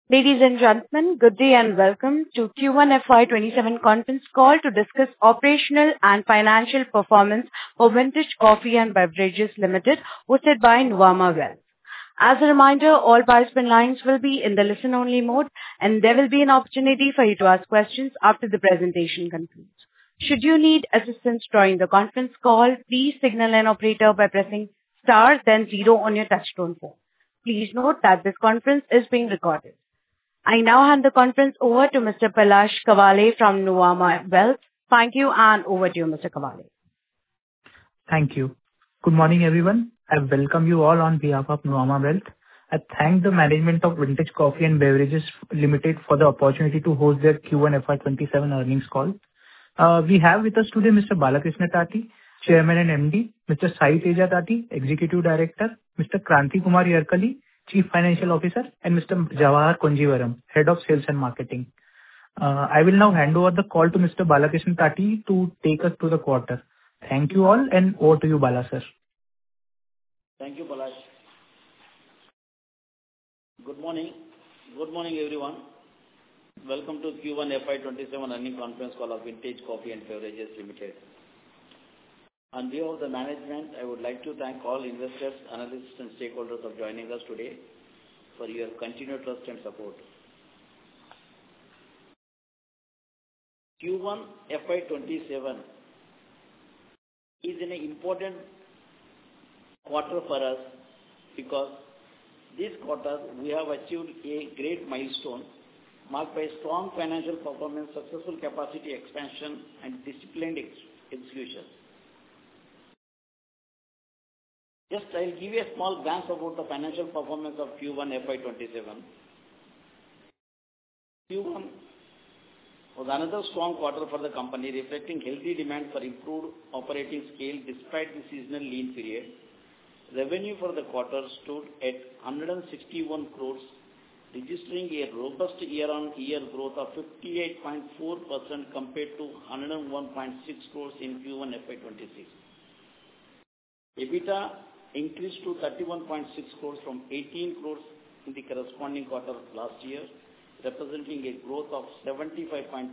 Ladies and gentlemen, good day and welcome to Q1 FY27 conference call to discuss operational and financial performance for Vintage Coffee and Beverages Limited, hosted by Nuvama Wealth. As a reminder, all participant lines will be in the listen-only mode, and there will be an opportunity for you to ask questions after the presentation concludes. Should you need assistance during the conference call, please signal an operator by pressing star then 0 on your touchtone phone. Please note that this conference is being recorded. I now hand the conference over to Mr. Palash Kawale from Nuvama Wealth. Thank you, and over to you, Mr. Kawale. Thank you. Good morning, everyone. I welcome you all on behalf of Nuvama Wealth. I thank the management of Vintage Coffee and Beverages Limited for the opportunity to host their Q1 FY27 earnings call. We have with us today Mr. Balakrishna Tati, Chairman and MD, Mr. Sai Teja Tati, Executive Director, Mr. Kranti Kumar Yarkali, Chief Financial Officer, and Mr. Jawahar Kunjivaram, Head of Sales and Marketing. I will now hand over the call to Mr. Balakrishna Tati to take us through the quarter. Thank you all, and over to you, Bala sir. Thank you, Palash. Good morning. Good morning, everyone. Welcome to Q1 FY27 earnings conference call of Vintage Coffee and Beverages Limited. On behalf of the management, I would like to thank all investors, analysts, and stakeholders for joining us today for your continued trust and support. Q1 FY27 is an important quarter for us because this quarter we have achieved a great milestone marked by strong financial performance, successful capacity expansion, and disciplined execution. Just I'll give you a small glance about the financial performance of Q1 FY27. Q1 was another strong quarter for the company, reflecting healthy demand for improved operating scale despite the seasonal lean period. Revenue for the quarter stood at 161 crores, registering a robust year-on-year growth of 58.4% compared to 101.6 crores in Q1 FY26. EBITDA increased to 31.6 crores from 18 crores in the corresponding quarter last year, representing a growth of 75.2%.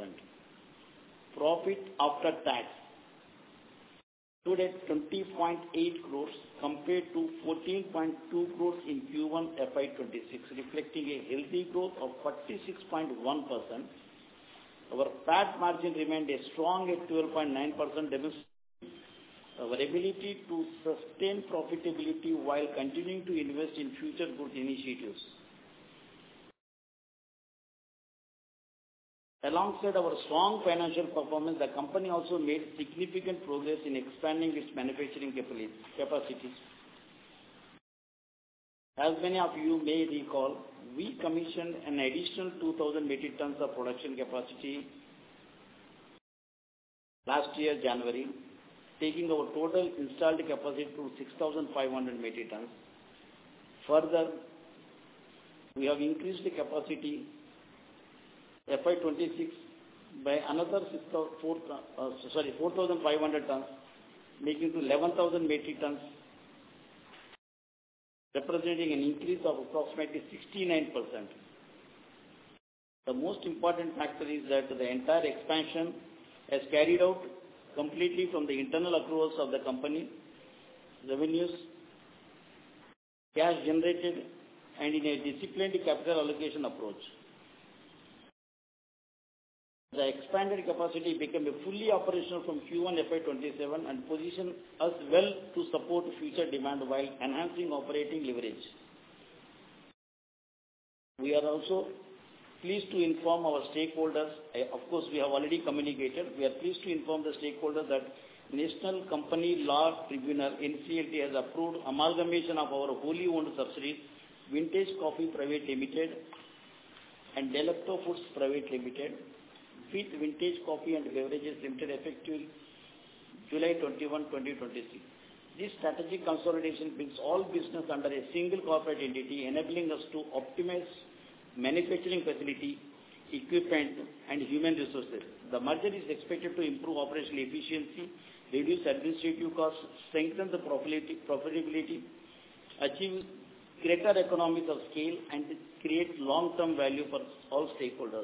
Profit after tax stood at 20.8 crores compared to 14.2 crores in Q1 FY26, reflecting a healthy growth of 46.1%. Our PAT margin remained a strong at 12.9%, demonstrating our ability to sustain profitability while continuing to invest in future growth initiatives. Alongside our strong financial performance, the company also made significant progress in expanding its manufacturing capacities. As many of you may recall, we commissioned an additional 2,000 metric tons of production capacity last year, January, taking our total installed capacity to 6,500 metric tons. Further, we have increased the capacity FY26 by another 4,500 tons, making to 11,000 metric tons, representing an increase of approximately 69%. The most important factor is that the entire expansion has carried out completely from the internal accruals of the company, revenues, cash generated, and in a disciplined capital allocation approach. The expanded capacity became fully operational from Q1 FY27 and positioned us well to support future demand while enhancing operating leverage. We are also pleased to inform our stakeholders, of course we have already communicated, we are pleased to inform the stakeholders that National Company Law Tribunal NCLT has approved amalgamation of our wholly owned subsidiaries Vintage Coffee Private Limited and Delecto Foods Private Limited with Vintage Coffee and Beverages Limited effective July 21, 2026. This strategic consolidation brings all business under a single corporate entity, enabling us to optimize manufacturing facility, equipment, and human resources. The merger is expected to improve operational efficiency, reduce administrative costs, strengthen the profitability, achieve greater economies of scale and create long-term value for all stakeholders.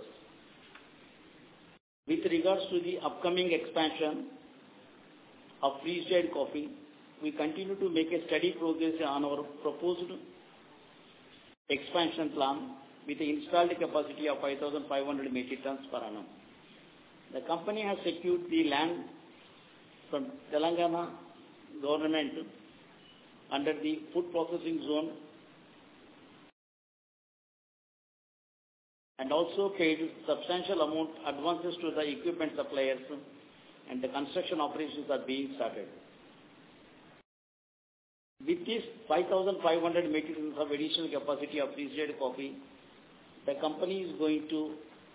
With regards to the upcoming expansion of freeze-dried coffee, we continue to make a steady progress on our proposed expansion plan with the installed capacity of 5,500 metric tons per annum. The company has secured the land from Telangana government under the food processing zone and also paid substantial amount advances to the equipment suppliers, and the construction operations are being started. With this 5,500 metric tons of additional capacity of freeze-dried coffee, the company is going to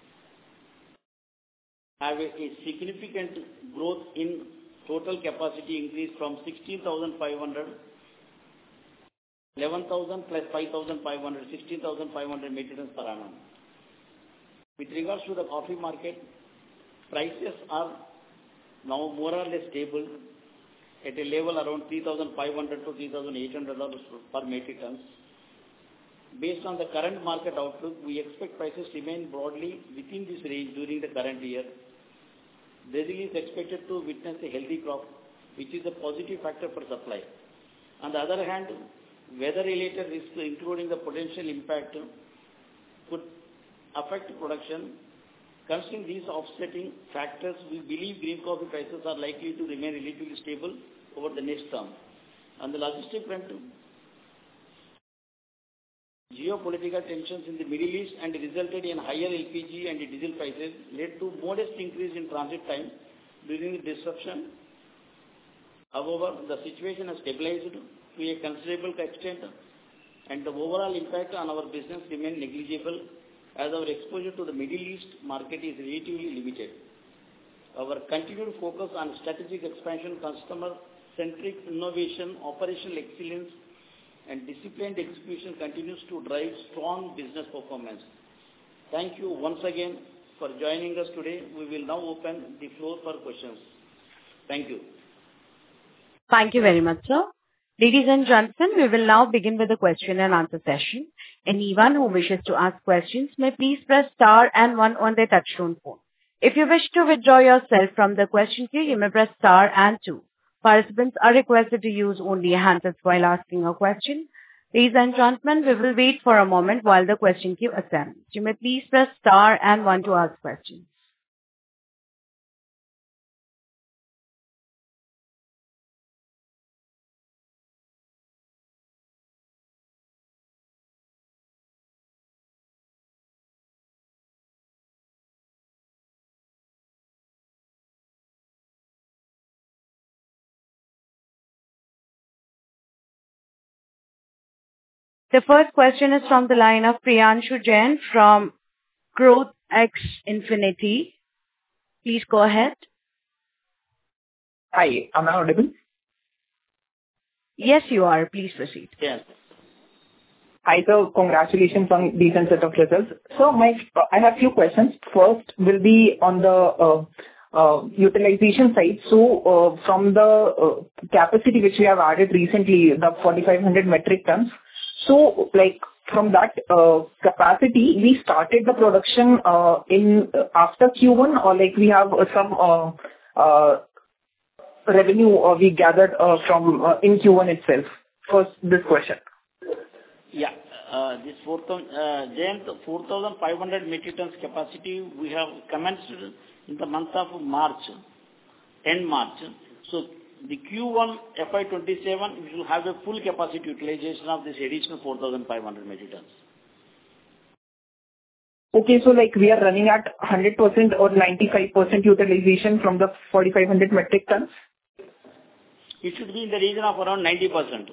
have a significant growth in total capacity increase from 16,500, 11,000 plus 5,500, 16,500 metric tons per annum. With regards to the coffee market, prices are now more or less stable at a level around $3,500 to $3,800 per metric tons. Based on the current market outlook, we expect prices to remain broadly within this range during the current year. Brazil is expected to witness a healthy crop, which is a positive factor for supply. On the other hand, weather-related risks, including the potential impact, could affect production. Considering these offsetting factors, we believe green coffee prices are likely to remain relatively stable over the next term. On the logistic front, geopolitical tensions in the Middle East and resulted in higher LPG and diesel prices led to modest increase in transit time during the disruption. However, the situation has stabilized to a considerable extent, and the overall impact on our business remains negligible as our exposure to the Middle East market is relatively limited. Our continued focus on strategic expansion, customer-centric innovation, operational excellence, and disciplined execution continues to drive strong business performance. Thank you once again for joining us today. We will now open the floor for questions. Thank you. Thank you very much, sir. Ladies and gentlemen, we will now begin with the question and answer session. Anyone who wishes to ask questions may please press star and one on their touchtone phone. If you wish to withdraw yourself from the question queue, you may press star and two. Participants are requested to use only handsets while asking a question. Ladies and gentlemen, we will wait for a moment while the question queue assembles. You may please press star and one to ask questions. The first question is from the line of Priyanshu Jain from Growth X Infinity. Please go ahead. Hi, am I audible? Yes, you are. Please proceed. Yes. Hi, sir. Congratulations on decent set of results. So I have few questions. First will be on the utilization side. So from the capacity which we have added recently, the 4,500 metric tons. So like from that capacity, we started the production in after Q1, or like we have some revenue we gathered from in Q1 itself. First, this question. Yeah, this 4,500 metric tons capacity we have commenced in the month of March, end March. So the Q1 FY27 we will have a full capacity utilization of this additional 4,500 metric tons. Okay, so like we are running at 100% or 95% utilization from the 4,500 metric tons? It should be in the region of around 90%.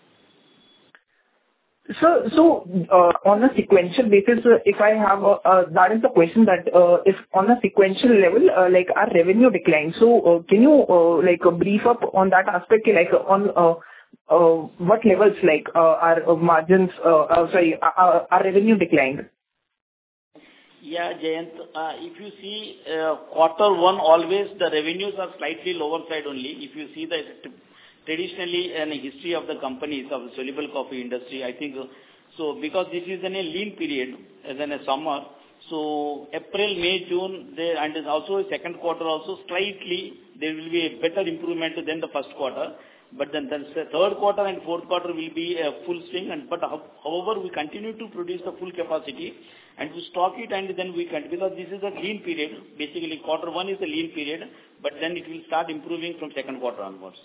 So on a sequential basis, if I have that is the question that if on a sequential level, like our revenue declined. So can you like brief up on that aspect, like on what levels like our margins, our revenue declined? Yeah, Jayant, if you see quarter one, always the revenues are slightly lower side only. If you see the traditionally in a history of the companies of the soluble coffee industry, I think, so because this is in a lean period, as in a summer, so April, May, June, and also second quarter also slightly, there will be a better improvement than the first quarter. But then the third quarter and fourth quarter will be a full swing. But however, we continue to produce the full capacity and to stock it, and then we can, because this is a lean period. Basically, quarter one is a lean period, but then it will start improving from second quarter onwards.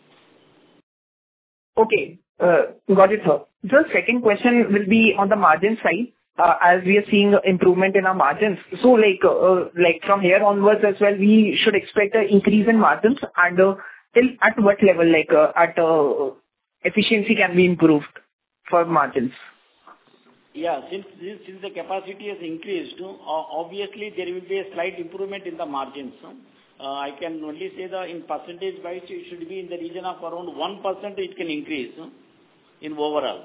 Okay, got it, sir. The second question will be on the margin side. As we are seeing improvement in our margins, so like from here onwards as well, we should expect an increase in margins, and till at what level, efficiency can be improved for margins? Yeah, since the capacity has increased, obviously there will be a slight improvement in the margins. I can only say that in percentage wise, it should be in the region of around 1% it can increase in overall.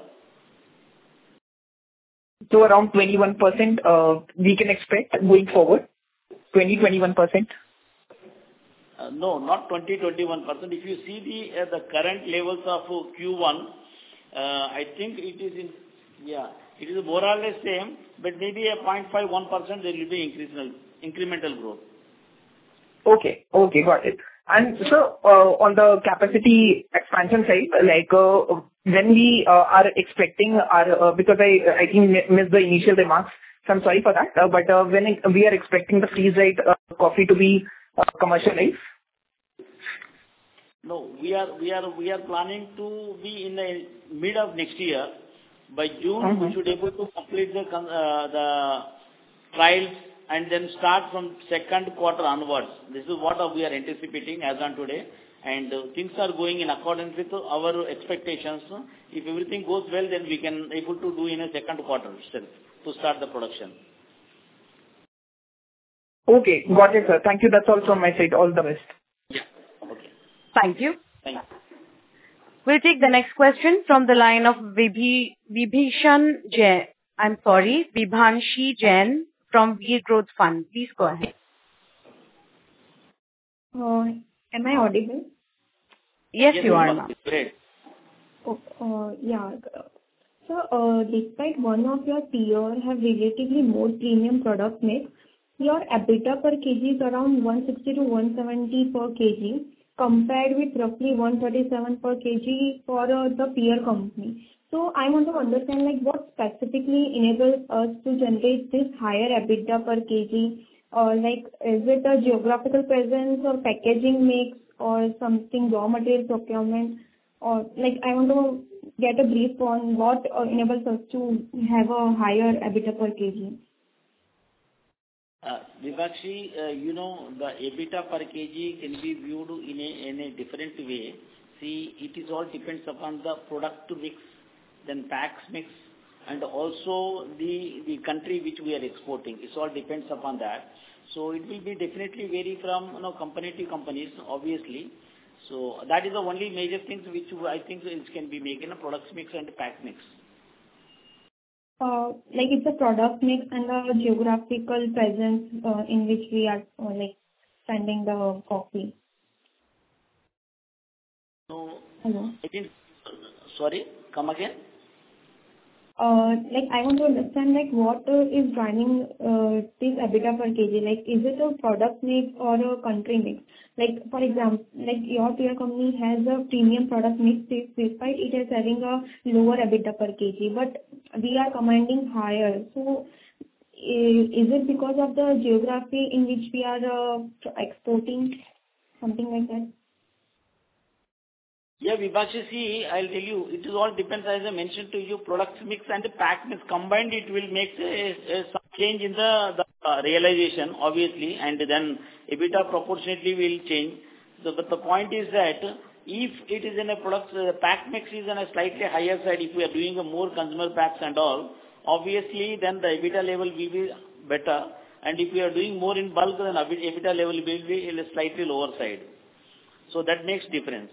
So around 21% we can expect going forward? 21%? No, not 21%. If you see the current levels of Q1, I think it is it is more or less same, but maybe a 0.5-1% there will be incremental growth. Okay, got it. And so on the capacity expansion side, when we are expecting our, because I think missed the initial remarks, so I'm sorry for that, but when we are expecting the freeze-dried coffee to be commercialized? No, we are planning to be in the mid of next year. By June, we should be able to complete the trials and then start from second quarter onwards. This is what we are anticipating as on today. And things are going in accordance with our expectations. If everything goes well, then we can able to do in a second quarter itself to start the production. Okay, got it, sir. Thank you. That's all from my side. All the best. Yeah. Okay. Thank you. Thank you. We'll take the next question from the line of Vibhishan Jain. Vibhanshi Jain from Veer Growth Fund. Please go ahead. Am I audible? Yes, you are, ma'am. Great. Yeah. So, despite one of your peers have relatively more premium product mix, your EBITDA per kg is around 160 to 170 per kg, compared with roughly 137 per kg for the peer company. So I want to understand what specifically enables us to generate this higher EBITDA per kg? Is it a geographical presence or packaging mix or something raw material procurement? Or I want to get a brief on what enables us to have a higher EBITDA per kg. Vibhashi, the EBITDA per kg can be viewed in a different way. See, it is all depends upon the product mix, then packs mix, and also the country which we are exporting. It all depends upon that. So it will be definitely vary from company to companies, obviously. So that is the only major things which I think it can be made in a product mix and pack mix. It's a product mix and a geographical presence in which we are sending the coffee. So, hello? Sorry, come again. I want to understand what is driving this EBITDA per kg. Is it a product mix or a country mix? For example, your peer company has a premium product mix despite it is having a lower EBITDA per kg, but we are commanding higher. So is it because of the geography in which we are exporting, something like that? Yeah, Vibhashi, see, I'll tell you, it is all depends, as I mentioned to you, product mix and the pack mix combined, it will make some change in the realization, obviously, and then EBITDA proportionately will change. So, but the point is that if it is in a product, the pack mix is on a slightly higher side, if we are doing a more consumer packs and all, obviously then the EBITDA level will be better, and if we are doing more in bulk, then EBITDA level will be in a slightly lower side. So that makes difference.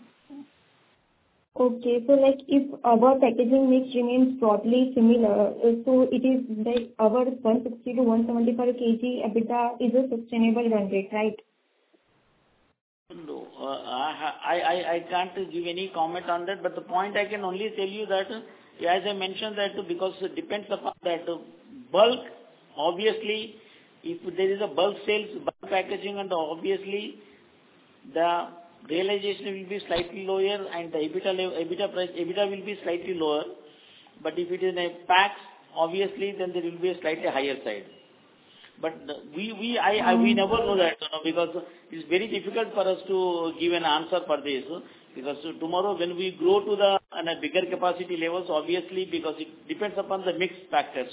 Okay, so if our packaging mix remains broadly similar, so it is our 160 to 170 per kg EBITDA is a sustainable run rate, right? No, I can't give any comment on that, but the point I can only tell you that, as I mentioned that because it depends upon that bulk, obviously, if there is a bulk sales, bulk packaging, and obviously the realization will be slightly lower and the EBITDA will be slightly lower. But if it is in a packs, obviously, then there will be a slightly higher side. But we never know that, because it's very difficult for us to give an answer for this, because tomorrow when we grow to the a bigger capacity levels, obviously, because it depends upon the mix factors,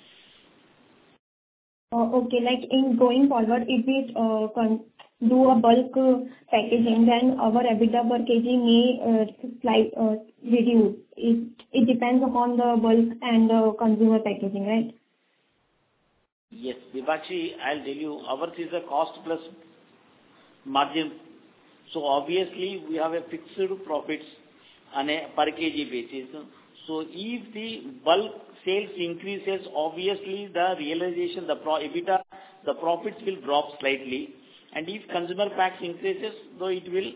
Okay, like in going forward, if we do a bulk packaging, then our EBITDA per kg may reduce. It depends upon the bulk and the consumer packaging, right? Yes, Vipakshi, I'll tell you, ours is a cost plus margin. So obviously, we have a fixed profits on a per kg basis. So if the bulk sales increases, obviously the realization, the EBITDA, the profits will drop slightly. And if consumer packs increases, though it will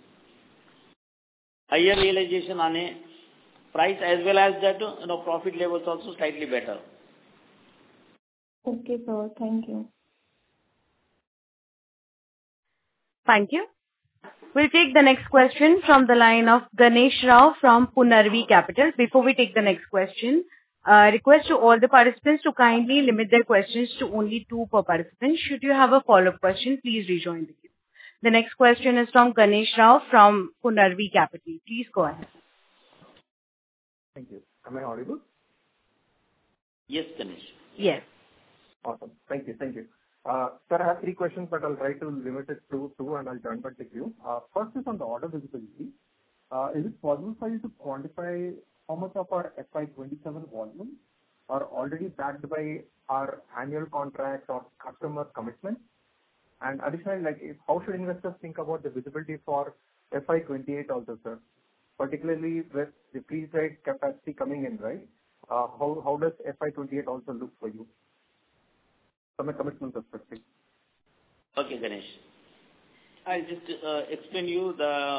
higher realization on a price as well as that, profit levels also slightly better. Okay, sir. Thank you. Thank you. We'll take the next question from the line of Ganesh Rao from Punarvi Capital. Before we take the next question, request to all the participants to kindly limit their questions to only 2 per participant. Should you have a follow-up question, please rejoin the queue. The next question is from Ganesh Rao from Punarvi Capital. Please go ahead. Thank you. Am I audible? Yes, Ganesh. Yes. Awesome. Thank you. Sir, I have 3 questions, but I'll try to limit it to 2 and I'll join back to you. First is on the order visibility. Is it possible for you to quantify how much of our FY27 volume are already backed by our annual contracts or customer commitments? And additionally, how should investors think about the visibility for FY28 also, sir? Particularly with the freeze-dried capacity coming in, right? How does FY28 also look for you from a commitment perspective? Okay, Ganesh. I'll just explain you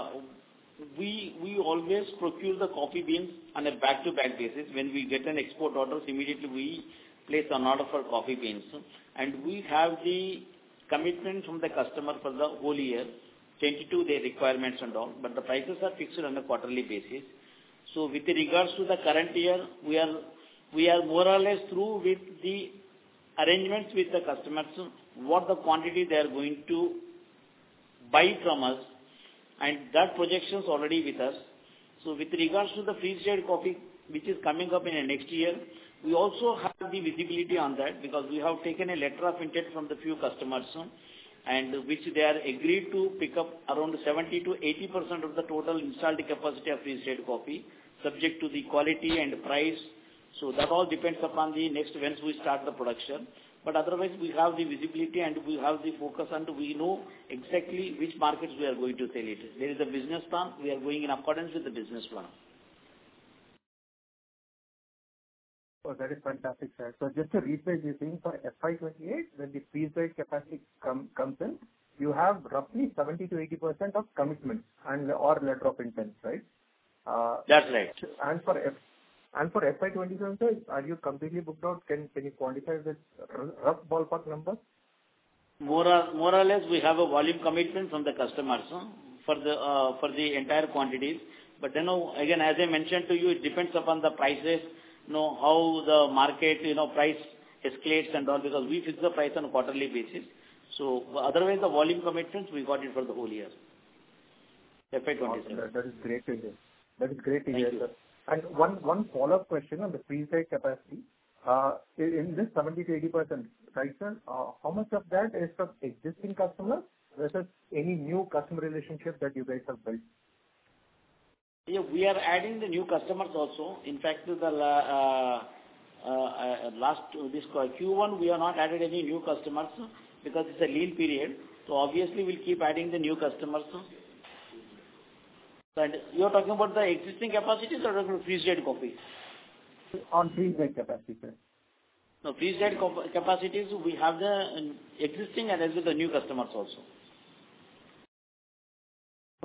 we always procure the coffee beans on a back-to-back basis. When we get an export order, immediately we place an order for coffee beans. And we have the commitment from the customer for the whole year, 22 their requirements and all, but the prices are fixed on a quarterly basis. So with regards to the current year, we are more or less through with the arrangements with the customers, what the quantity they are going to buy from us, and that projection is already with us. So with regards to the freeze-dried coffee, which is coming up in the next year, we also have the visibility on that because we have taken a letter of intent from the few customers, and which they are agreed to pick up around 70 to 80% of the total installed capacity of freeze-dried coffee, subject to the quality and price. So that all depends upon the next once we start the production. But otherwise, we have the visibility and we have the focus and we know exactly which markets we are going to sell it. There is a business plan. We are going in accordance with the business plan. Oh, that is fantastic, sir. So just to rephrase, you're saying for FY28, when the freeze-dried capacity comes in, you have roughly 70 to 80% of commitments and or letter of intent, right? That's right. And for FY27, sir, are you completely booked out? Can you quantify this rough ballpark number? More or less, we have a volume commitment from the customers for the entire quantities. But then again, as I mentioned to you, it depends upon the prices, how the market, price escalates and all, because we fix the price on a quarterly basis. So otherwise, the volume commitments, we got it for the whole year. FY27. Awesome. That is great to hear. Sir. And one follow-up question on the freeze-dried capacity. In this 70 to 80%, right, sir, how much of that is from existing customers versus any new customer relationship that you guys have built? Yeah, we are adding the new customers also. In fact, this Q1, we have not added any new customers because it's a lean period. So obviously, we'll keep adding the new customers. And you're talking about the existing capacities or talking about freeze-dried coffee? On freeze-dried capacity, sir. No, freeze-dried capacities, we have the existing and as well the new customers also.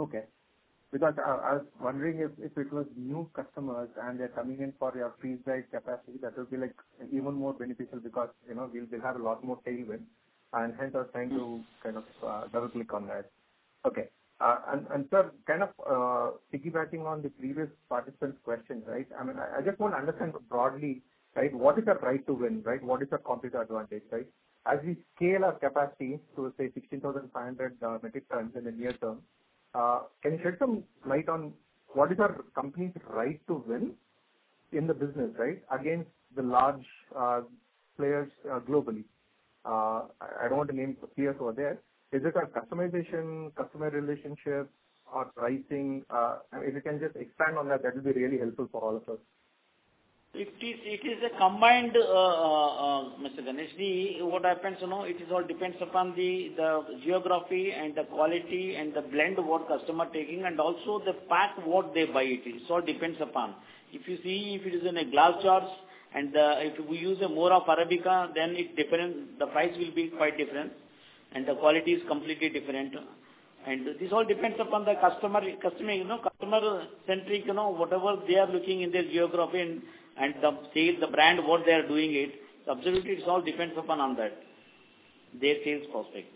Okay. Because I was wondering if it was new customers and they're coming in for your freeze-dried capacity, that would be like even more beneficial because, we'll have a lot more tailwind, and hence I was trying to kind of double-click on that. Okay. And sir, kind of piggybacking on the previous participant's question, right? I mean, I just want to understand broadly, right, what is our right to win, right? What is our competitive advantage, right? As we scale our capacity to, say, 16,500 metric tons in the near term, can you shed some light on what is our company's right to win in the business, right, against the large players globally? I don't want to name peers over there. Is it our customization, customer relationships, or pricing? If you can just expand on that, that will be really helpful for all of us. It is a combined, Mr. Ganeshji. What happens, it is all depends upon the geography and the quality and the blend what customer taking, and also the pack what they buy it. It all depends upon. If you see, if it is in a glass jars and if we use a more of Arabica, then it different. The price will be quite different, and the quality is completely different. And this all depends upon the customer centric, whatever they are looking in their geography and the sales, the brand, what they are doing it. Absolutely, it all depends upon on that, their sales prospect.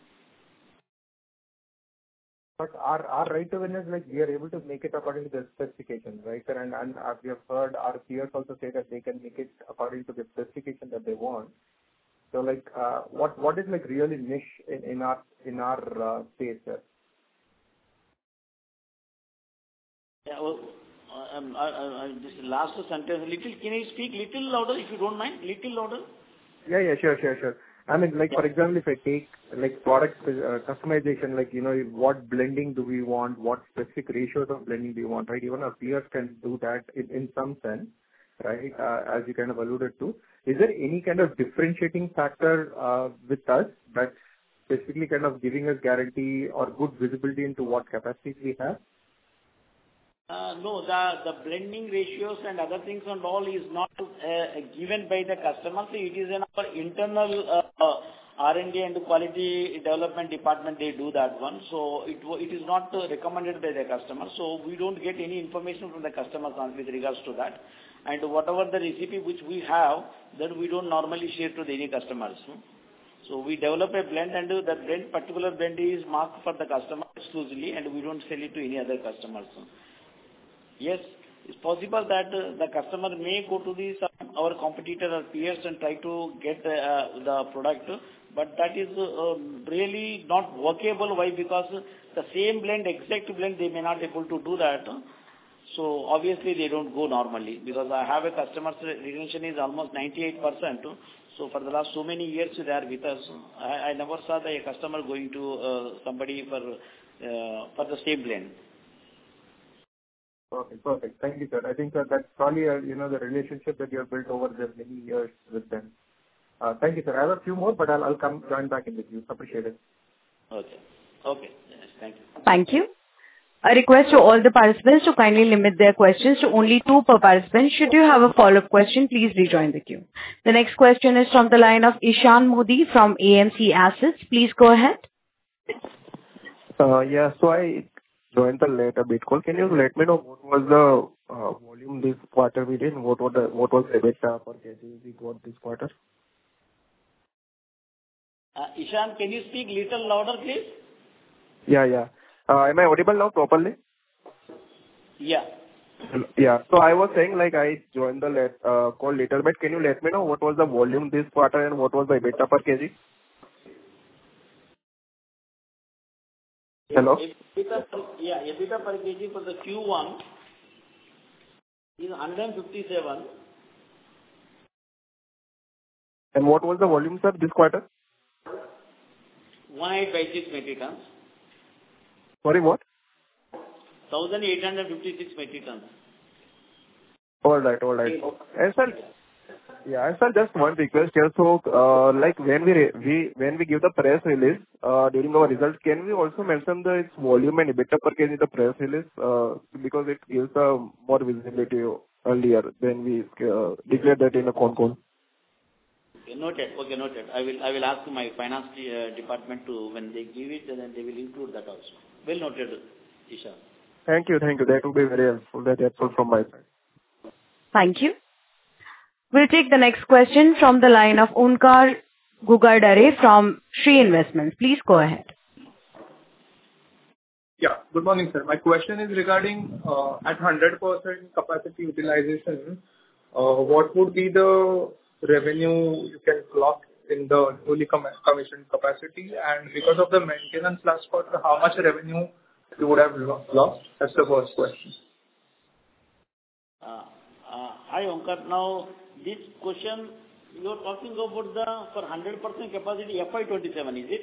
But our right to win is like we are able to make it according to the specifications, right? And we have heard our peers also say that they can make it according to the specification that they want. So like, what is like really niche in our space, sir? Yeah, well, this last sentence, can you speak little louder if you don't mind? Little louder? Yeah, sure. I mean, like, for example, if I take like product customization, like, what blending do we want? What specific ratios of blending do you want, right? Even our peers can do that in some sense, right? As you kind of alluded to. Is there any kind of differentiating factor with us that's specifically kind of giving us guarantee or good visibility into what capacities we have? No, the blending ratios and other things and all is not given by the customer. So it is in our internal R&D and quality development department, they do that one. So it is not recommended by the customer. So we don't get any information from the customer with regards to that. And whatever the recipe which we have, that we don't normally share to any customers. So we develop a blend, and that particular blend is marked for the customer exclusively, and we don't sell it to any other customers. Yes, it's possible that the customer may go to our competitor or peers and try to get the product, but that is really not workable. Why? Because the same blend, exact blend, they may not able to do that. So obviously they don't go normally, because I have a customer retention is almost 98%. So for the last so many years they are with us. I never saw a customer going to somebody for the same blend. Perfect. Thank you, sir. I think that's probably the relationship that you have built over the many years with them. Thank you, sir. I have a few more, but I'll come join back in with you. Appreciate it. Okay. Yes, thank you. Thank you. A request to all the participants to kindly limit their questions to only 2 per participant. Should you have a follow-up question, please rejoin the queue. The next question is from the line of Ishan Modi from AMC Assets. Please go ahead. Yeah, so I joined the late a bit call. Can you let me know what was the volume this quarter we did, and what was EBITDA per kg we got this quarter? Ishan, can you speak little louder, please? Yeah. Am I audible now properly? Yeah. Yeah. So I was saying, like, I joined the call little bit. Can you let me know what was the volume this quarter and what was the EBITDA per kg? Hello? EBITDA per kg for the Q1 is 157. And what was the volume, sir, this quarter? 1856 metric tons. Sorry, what? 1856 metric tons. All right. And sir, just one request here. So, like when we give the press release during our results, can we also mention its volume and EBITDA per kg in the press release, because it gives more visibility earlier than we declared that in a con call. Noted. I will ask my finance department to, when they give it, then they will include that also. Well noted, Isha. Thank you. That would be very helpful. That's all from my side. Thank you. We'll take the next question from the line of Onkar Gugardare from Shree Investments. Please go ahead. Yeah. Good morning, sir. My question is regarding at 100% capacity utilization, what would be the revenue you can clock in the newly commissioned capacity? And because of the maintenance last quarter, how much revenue you would have lost? That's the first question. Hi, Onkar. Now, this question, you're talking about for 100% capacity FY27, is it?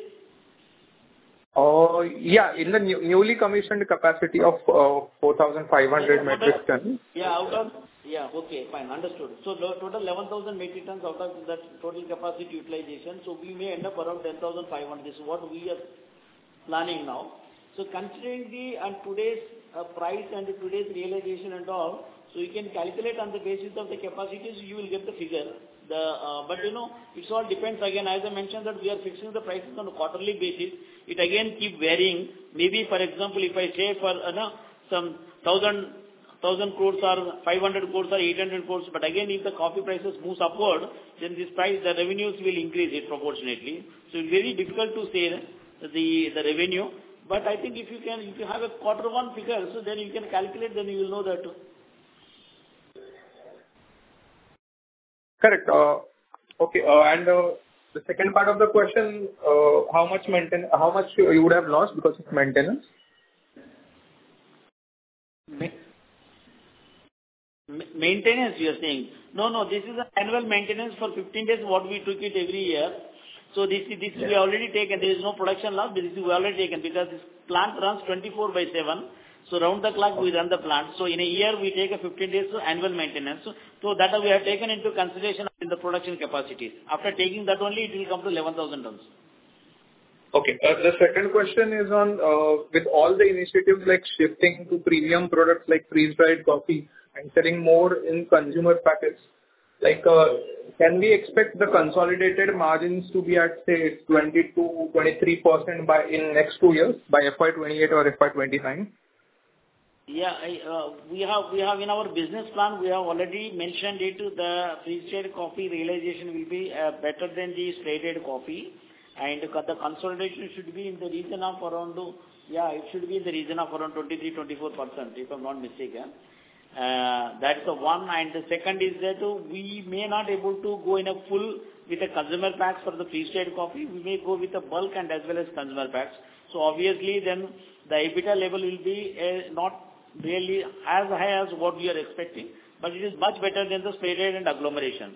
Yeah, in the newly commissioned capacity of 4,500 metric tons. Okay, fine, understood. So the total 11,000 metric tons out of that total capacity utilization. So we may end up around 10,500. This is what we are planning now. So considering today's price and today's realization and all, so you can calculate on the basis of the capacities, you will get the figure. But it all depends again, as I mentioned that we are fixing the prices on a quarterly basis. It again keep varying. Maybe for example, if I say for some 1,000 crores or 500 crores or 800 crores, but again if the coffee prices moves upward, then this price, the revenues will increase it proportionately. So it's very difficult to say the revenue. But I think if you have a quarter one figure, so then you can calculate, then you will know that. Correct. Okay. And the second part of the question, how much you would have lost because of maintenance? Maintenance, you are saying? No. This is an annual maintenance for 15 days. What we took it every year. So this we already taken. There is no production loss. This we already taken because this plant runs 24/7. So round the clock we run the plant. So in a year we take a 15 days annual maintenance. So that we have taken into consideration in the production capacities. After taking that only, it will come to 11,000 tons. Okay. The second question is on with all the initiatives like shifting to premium products like freeze-dried coffee and selling more in consumer packets. Like, can we expect the consolidated margins to be at say 22-23% in next 2 years by FY28 or FY29? Yeah, we have in our business plan, we have already mentioned it. The freeze-dried coffee realization will be better than the straight coffee, and the consolidation should be in the region of around 23-24%, if I'm not mistaken. That's the one, and the second is that we may not able to go in a full with a consumer packs for the freeze-dried coffee. We may go with a bulk and as well as consumer packs. So obviously, then the EBITDA level will be not really as high as what we are expecting, but it is much better than the straight and agglomeration.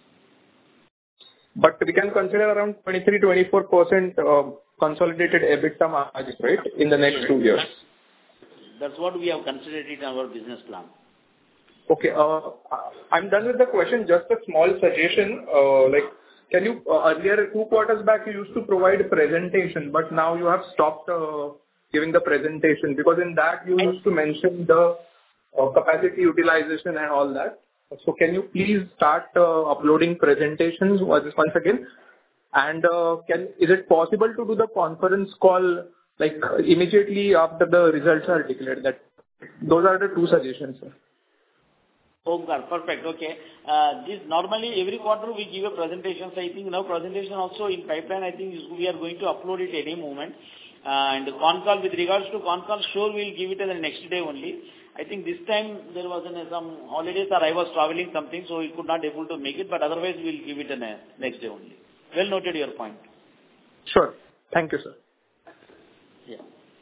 But we can consider around 23-24% consolidated EBITDA margin, right, in the next 2 years. That's what we have considered in our business plan. Okay, I'm done with the question. Just a small suggestion. Can you earlier 2 quarters back you used to provide a presentation, but now you have stopped giving the presentation because in that you used to mention the capacity utilization and all that. So can you please start uploading presentations once again? And is it possible to do the conference call like immediately after the results are declared? Those are the 2 suggestions, sir. Okay, perfect. Okay. This normally every quarter we give a presentation. So I think now presentation also in pipeline. I think we are going to upload it any moment. And con call, with regards to con call, sure we'll give it the next day only. I think this time there was some holidays or I was traveling something, so we could not able to make it. But otherwise we'll give it the next day only. Well noted your point. Sure. Thank you, sir. Yeah.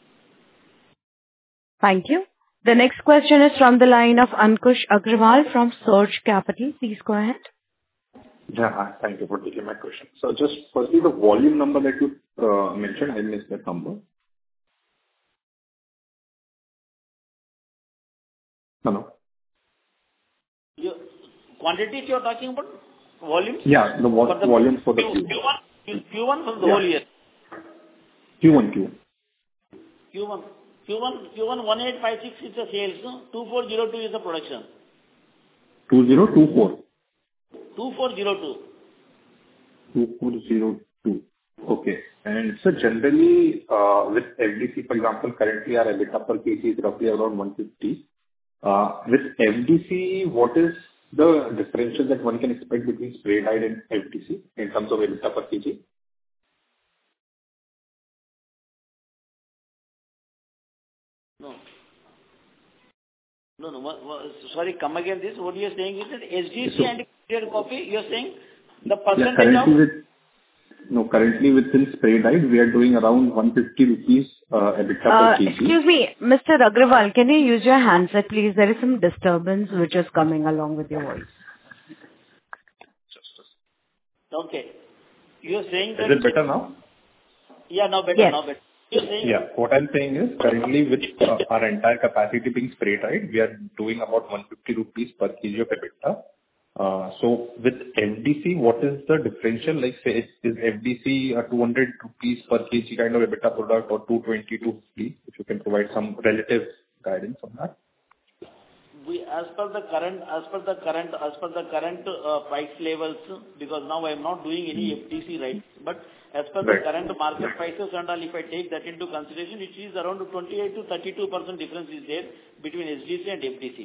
Thank you. The next question is from the line of Ankush Agrawal from Surge Capital. Please go ahead. Yeah, thank you for taking my question. So just firstly, the volume number that you mentioned, I missed that number. Hello? Quantities you are talking about? Volumes? Yeah, the volume for the Q1 for the whole year. Q1. Q1 1856 is the sales, no? 2402 is the production. 2024? 2402. 2402. Okay. And so generally, with FDC, for example, currently our EBITDA per kg is roughly around 150. With FDC, what is the differential that one can expect between spray dried and FDC in terms of EBITDA per kg? No. Sorry, come again this. What you are saying is that SDC and filtered coffee, you are saying the percentage of... Currently within spray dried, we are doing around 150 rupees EBITDA per kg. Excuse me, Mr. Agrawal, can you use your handset, please? There is some disturbance which is coming along with your voice. Okay. You are saying that... Is it better now? Yeah, now better. Yes. Now better. You're saying... Yeah. What I'm saying is currently with our entire capacity being spray dried, we are doing about 150 rupees per kg of EBITDA. So with FDC, what is the differential? Like, say, is FDC a 200 rupees per kg kind of EBITDA product or 220, 250? If you can provide some relative guidance on that. As per the current price levels, because now I am not doing any FDC, right? But as per the current market prices and all, if I take that into consideration, it is around 28 to 32% difference is there between SDC and FDC.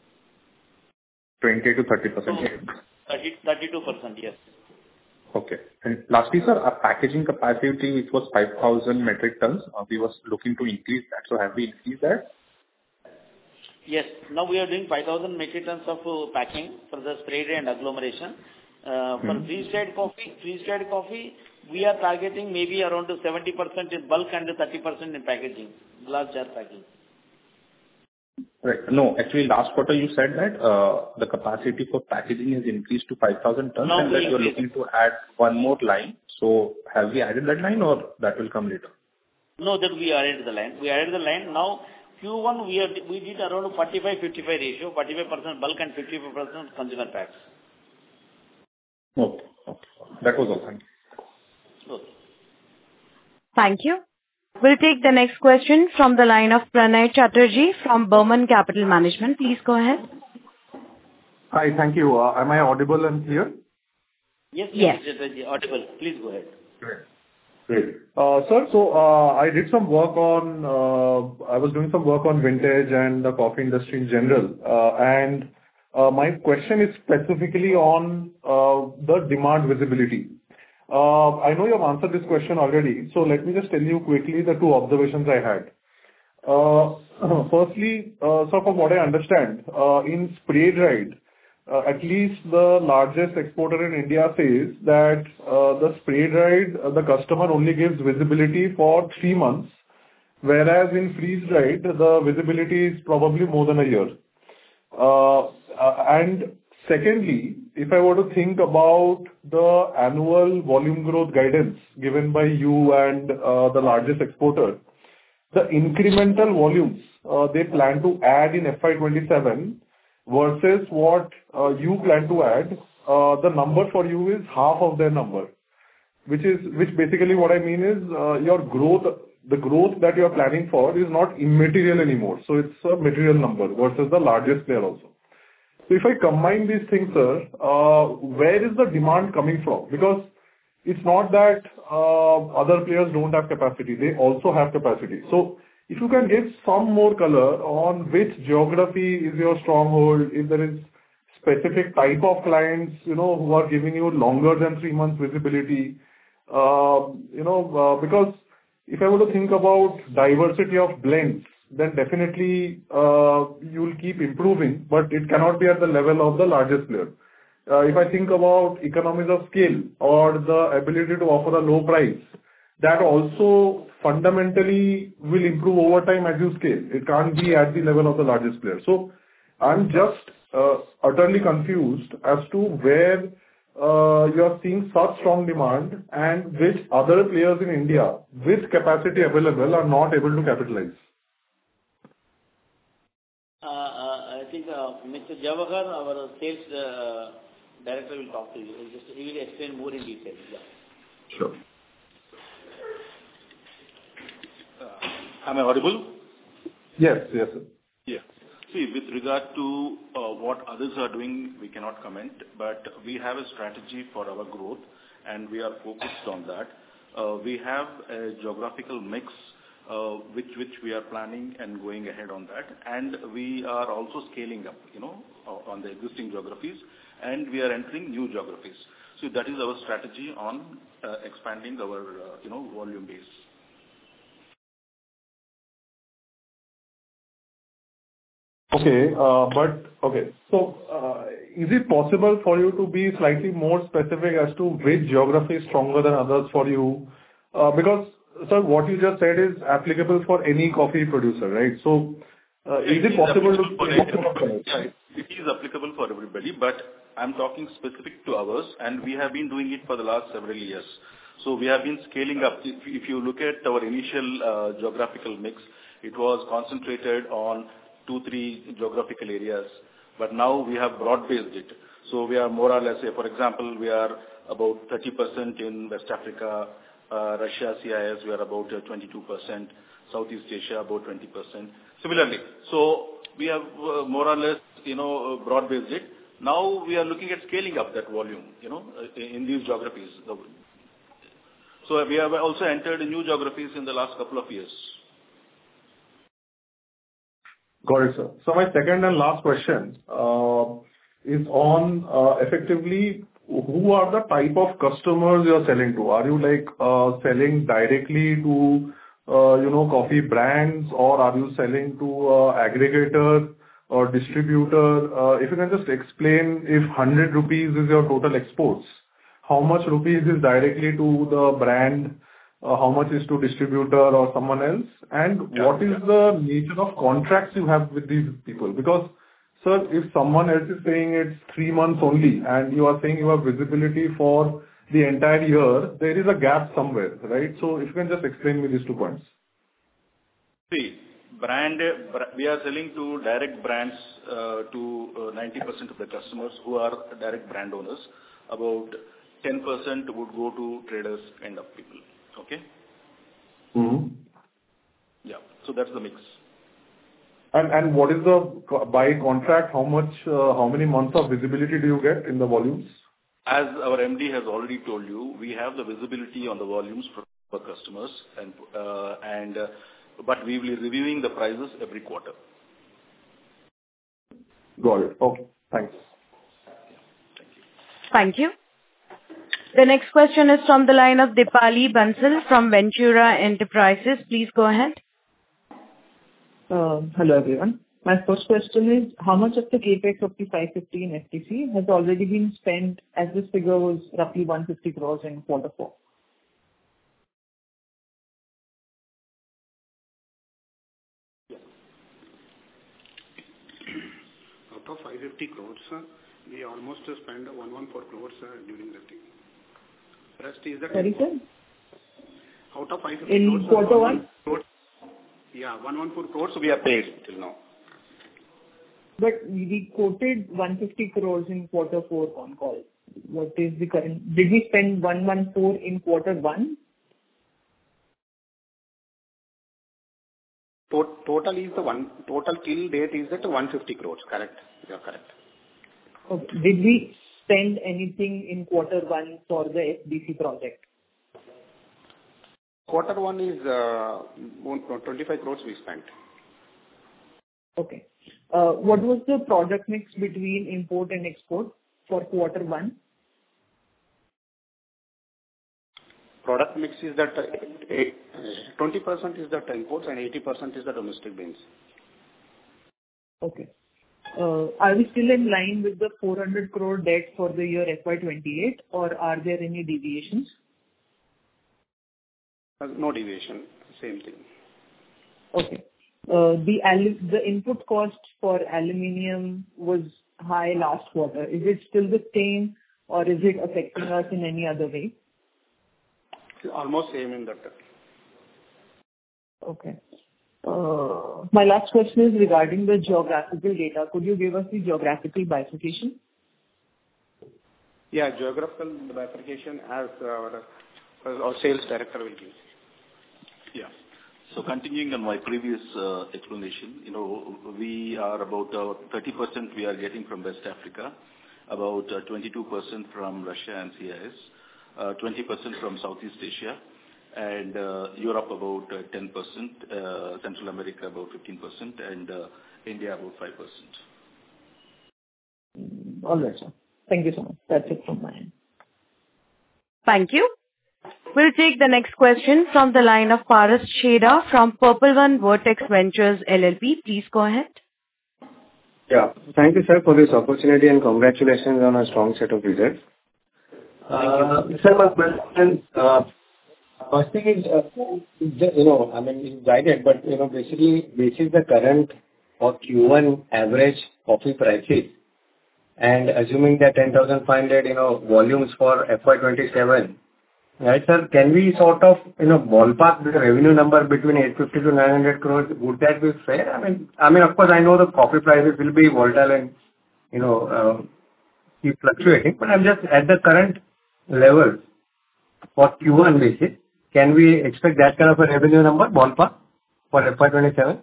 20 to 30%. 32%, yes. Okay. And lastly, sir, our packaging capacity, which was 5,000 metric tons, we was looking to increase that. So have we increased that? Yes. Now we are doing 5,000 metric tons of packing for the spray dry and agglomeration. For freeze-dried coffee, we are targeting maybe around 70% in bulk and 30% in packaging, glass jar packing. Right. No, actually, last quarter you said that the capacity for packaging has increased to 5,000 tons and that you are looking to add one more line. So have we added that line or that will come later? No, that we added the line. Now, Q1 we did around 45-55 ratio, 45% bulk and 55% consumer packs. Okay. That was all. Thank you. Okay. Thank you. We'll take the next question from the line of Pranay Chatterjee from Burman Capital Management. Please go ahead. Hi, thank you. Am I audible and clear? Yes. Audible. Please go ahead. Great. Sir, so I did some work on, I was doing some work on vintage and the coffee industry in general. And my question is specifically on the demand visibility. I know you have answered this question already, so let me just tell you quickly the two observations I had. Firstly, so from what I understand, in spray dried, at least the largest exporter in India says that the spray dried, the customer only gives visibility for 3 months, whereas in freeze dried, the visibility is probably more than a year. And secondly, if I were to think about the annual volume growth guidance given by you and the largest exporter, the incremental volumes they plan to add in FY27 versus what you plan to add, the number for you is half of their number. Which basically what I mean is your growth, the growth that you are planning for is not immaterial anymore. So it's a material number versus the largest player also. So if I combine these things, sir, where is the demand coming from? Because it's not that other players don't have capacity. They also have capacity. So if you can give some more color on which geography is your stronghold, if there is specific type of clients, who are giving you longer than 3 months visibility, because if I were to think about diversity of blends, then definitely you'll keep improving, but it cannot be at the level of the largest player. If I think about economies of scale or the ability to offer a low price, that also fundamentally will improve over time as you scale. It can't be at the level of the largest player. So I'm just utterly confused as to where you are seeing such strong demand and which other players in India with capacity available are not able to capitalize. I think Mr. Jawahar, our sales director, will talk to you. He will explain more in detail. Yeah. Sure. Am I audible? Yes, sir. Yeah. See, with regard to what others are doing, we cannot comment, but we have a strategy for our growth and we are focused on that. we have a geographical mix which we are planning and going ahead on that. And we are also scaling up, on the existing geographies, and we are entering new geographies. So that is our strategy on expanding our, volume base. Okay. So, is it possible for you to be slightly more specific as to which geography is stronger than others for you? Because, sir, what you just said is applicable for any coffee producer, right? So, is it possible to... It is applicable for everybody, but I'm talking specific to ours, and we have been doing it for the last several years. So we have been scaling up. If you look at our initial geographical mix, it was concentrated on 2-3 geographical areas, but now we have broad-based it. So we are more or less, say, for example, we are about 30% in West Africa, Russia, CIS, we are about 22%, Southeast Asia, about 20%. Similarly, so we have more or less, broad-based it. Now we are looking at scaling up that volume, in these geographies. So we have also entered new geographies in the last couple of years. Got it, sir. So my second and last question is on effectively who are the type of customers you are selling to? Are you selling directly to coffee brands, or are you selling to aggregator or distributor? If you can just explain, if 100 rupees is your total exports, how much rupees is directly to the brand? How much is to distributor or someone else? And what is the nature of contracts you have with these people? Because, sir, if someone else is saying it's 3 months only, and you are saying you have visibility for the entire year, there is a gap somewhere, right? So if you can just explain me these 2 points. See, we are selling to direct brands to 90% of the customers who are direct brand owners. About 10% would go to traders kind of people. Okay? Mm-hmm. Yeah. So that's the mix. And what is the by contract? How many months of visibility do you get in the volumes? As our MD has already told you, we have the visibility on the volumes for our customers, but we will be reviewing the prices every quarter. Got it. Okay. Thanks. Thank you. Thank you. The next question is from the line of Dipali Bansal from Ventura Enterprises. Please go ahead. Hello, everyone. My first question is, how much of the capex of the 515 FTC has already been spent, as this figure was roughly 150 crores in quarter 4? Out of 550 crores, we almost spent 114 crores during the thing. Rest is the... Sorry, sir? Out of 550 in crores... In quarter 1? Yeah, 114 crores we have paid till now. But we quoted 150 crores in quarter 4 on call. What is the current... Did we spend 114 in quarter 1? Total till date is at 150 crores, correct? You are correct. Okay. Did we spend anything in quarter 1 for the FDC project? Quarter 1 is 25 crores we spent. Okay. What was the product mix between import and export for quarter 1? Product mix is that 20% is that imports and 80% is the domestic beans. Okay. Are we still in line with the 400 crore debt for the year FY28, or are there any deviations? No deviation. Same thing. Okay. The input cost for aluminium was high last quarter. Is it still the same, or is it affecting us in any other way? Almost same in that. Okay. My last question is regarding the geographical data. Could you give us the geographical bifurcation? Yeah, geographical bifurcation as our sales director will give. Yeah. So continuing on my previous explanation, we are about 30% we are getting from West Africa, about 22% from Russia and CIS, 20% from Southeast Asia, and Europe about 10%, Central America about 15%, and India about 5%. All right, sir. Thank you so much. That's it from my end. Thank you. We'll take the next question from the line of Paras Chheda from Purple One Vertex Ventures LLP. Please go ahead. Yeah. Thank you, sir, for this opportunity, and congratulations on a strong set of results. Sir, my question, first thing is, you guided, but, basically, this is the current or Q1 average coffee prices, and assuming that 10,500, volumes for FY 27, right, sir, can we sort of, ballpark the revenue number between 850 to 900 crores? Would that be fair? I mean, of course, I know the coffee prices will be volatile and, keep fluctuating, but I'm just at the current level for Q1 basis, can we expect that kind of a revenue number, ballpark, for FY 27?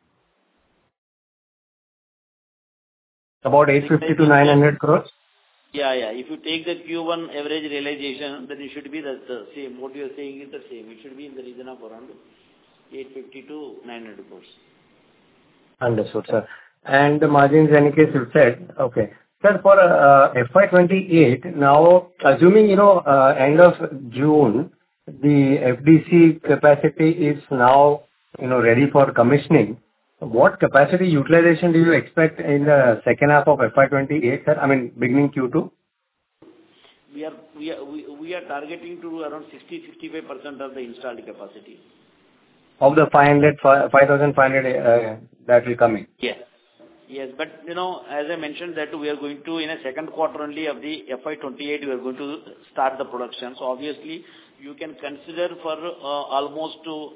About 850 to 900 crores? Yeah. If you take the Q1 average realization, then it should be the same. What you are saying is the same. It should be in the region of around 850 to 900 crores. Understood, sir. And the margins, in any case, you said, okay. Sir, for FY 28, now, assuming, end of June, the FDC capacity is now, ready for commissioning, what capacity utilization do you expect in the second half of FY 28, sir? I mean, beginning Q2? We are targeting to do around 60-65% of the installed capacity. Of the 5,500 that will come in? Yes, but as I mentioned that we are going to, in a second quarter only of the FY 28, we are going to start the production. So obviously, you can consider for almost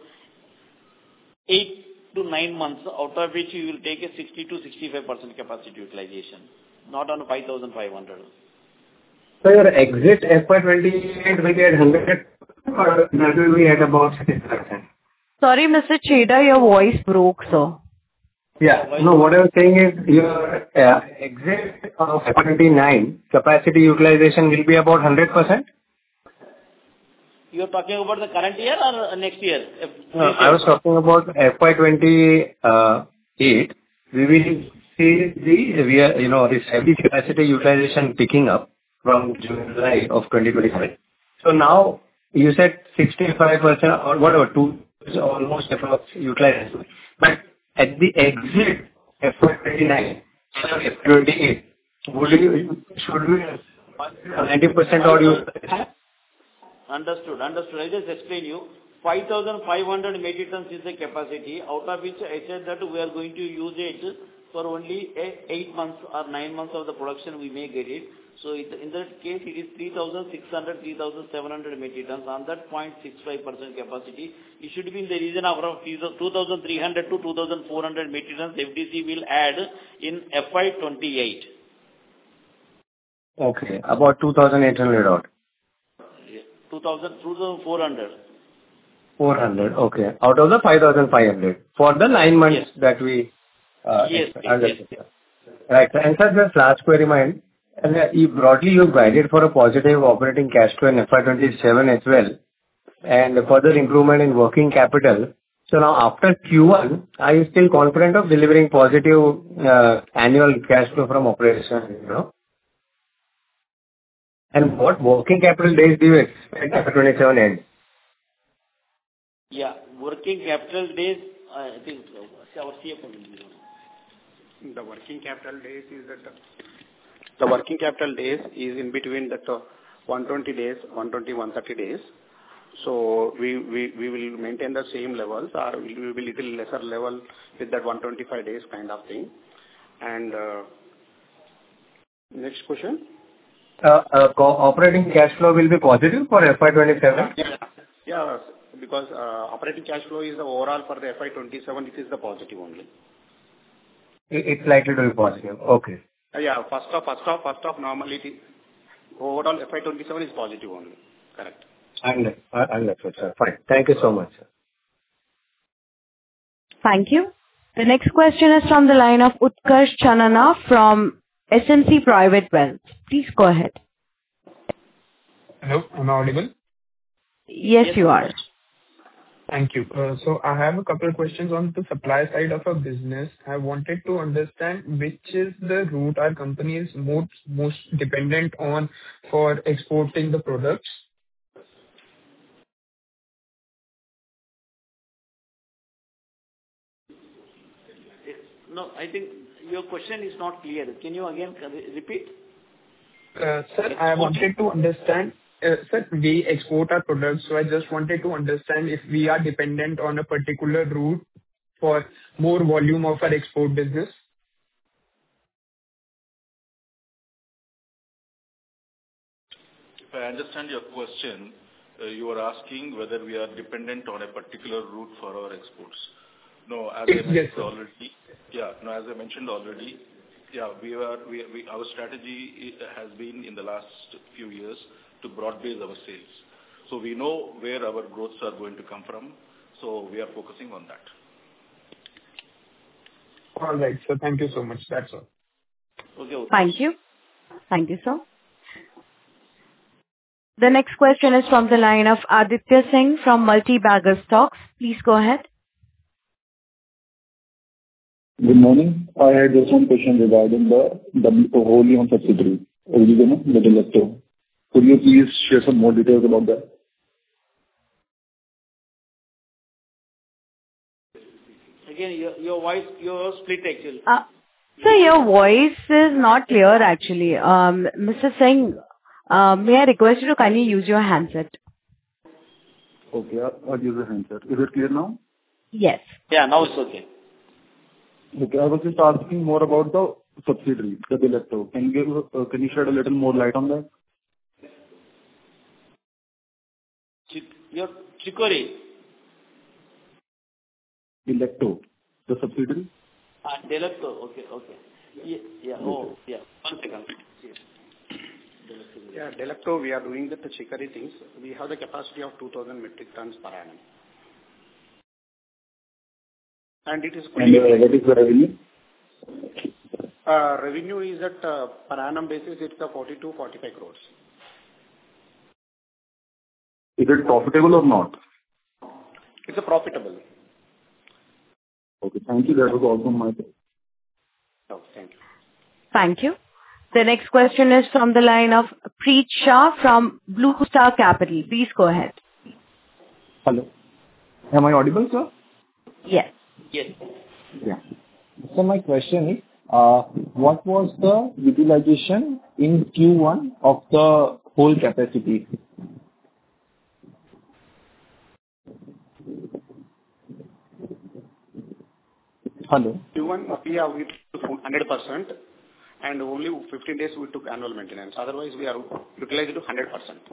8 to 9 months, out of which you will take a 60-65% capacity utilization, not on 5,500. So your exit FY 28 will be at 100, or that will be at about 60%? Sorry, Mr. Chheda, your voice broke, sir. Yeah. No, what I was saying is your exit of FY 29 capacity utilization will be about 100%? You are talking about the current year or next year? No, I was talking about FY 28. We will see this heavy capacity utilization picking up from July of 2025. So now you said 65% or whatever, almost approx utilization. But at the exit FY 29, FY 28, should we 90% or you? Understood. I just explain you. 5,500 metric tons is the capacity, out of which I said that we are going to use it for only 8 months or 9 months of the production we may get it. So in that case, it is 3,600, 3,700 metric tons. On that 0.65% capacity, it should be in the region of around 2,300 to 2,400 metric tons FDC will add in FY 28. Okay, about 2,800 odd. 2,400. 400, okay. Out of the 5,500 for the 9 months that we... Yes. Right. And sir, just last query mine. Broadly, you've guided for a positive operating cash flow in FY 27 as well, and further improvement in working capital. So now after Q1, are you still confident of delivering positive annual cash flow from operations, And what working capital days do you expect FY 27 end? Yeah, working capital days, I think our CFO will be on. The working capital days is that the working capital days is in between that 120 days, 120, 130 days. So we will maintain the same levels, or we will be little lesser level with that 125 days kind of thing. And next question. Operating cash flow will be positive for FY 27? Yeah, because operating cash flow is the overall for the FY 27, it is the positive only. It's likely to be positive. Okay. Yeah, first off, normally overall FY 27 is positive only. Correct. Understood, sir. Fine. Thank you so much, sir. Thank you. The next question is from the line of Utkarsh Chanana from SMC Private Wealth. Please go ahead. Hello, am I audible? Yes, you are. Thank you. So I have a couple of questions on the supply side of our business. I wanted to understand which is the route our company is most dependent on for exporting the products. No, I think your question is not clear. Can you again repeat? Sir, I wanted to understand, sir, we export our products, so I just wanted to understand if we are dependent on a particular route for more volume of our export business. If I understand your question, you are asking whether we are dependent on a particular route for our exports. No, as I mentioned already. Yeah, no, as I mentioned already, yeah, our strategy has been in the last few years to broad base our sales. So we know where our growths are going to come from. So we are focusing on that. All right, sir. Thank you so much. That's all. Okay. Thank you. Thank you, sir. The next question is from the line of Aditya Singh from Multi-Bagger Stocks. Please go ahead. Good morning. I had just one question regarding the wholly owned subsidiary, Origino, the Delecto. Could you please share some more details about that? Again, your voice, your split actually. Sir, your voice is not clear actually. Mr. Singh, may I request you to kindly use your handset? Okay, I'll use the handset. Is it clear now? Yes. Yeah, now it's okay. Okay, I was just asking more about the subsidiary, the Delecto. Can you shed a little more light on that? Your Chicory. Delecto, the subsidiary? Delecto, okay. Yeah. Oh, yeah. 1 second. Yeah, Delecto, we are doing the chicory things. We have the capacity of 2,000 metric tons per annum. And it is... And what is the revenue? Revenue is at per annum basis, it's 42-45 crores. Is it profitable or not? It's profitable. Okay, thank you. That was all from my side. Oh, thank you. Thank you. The next question is from the line of Preet Shah from Blue Star Capital. Please go ahead. Hello. Am I audible, sir? Yes. Yes. Yeah. So my question is, what was the utilization in Q1 of the whole capacity? Hello. Q1, yeah, we took 100%, and only 15 days we took annual maintenance. Otherwise, we are utilized to 100%.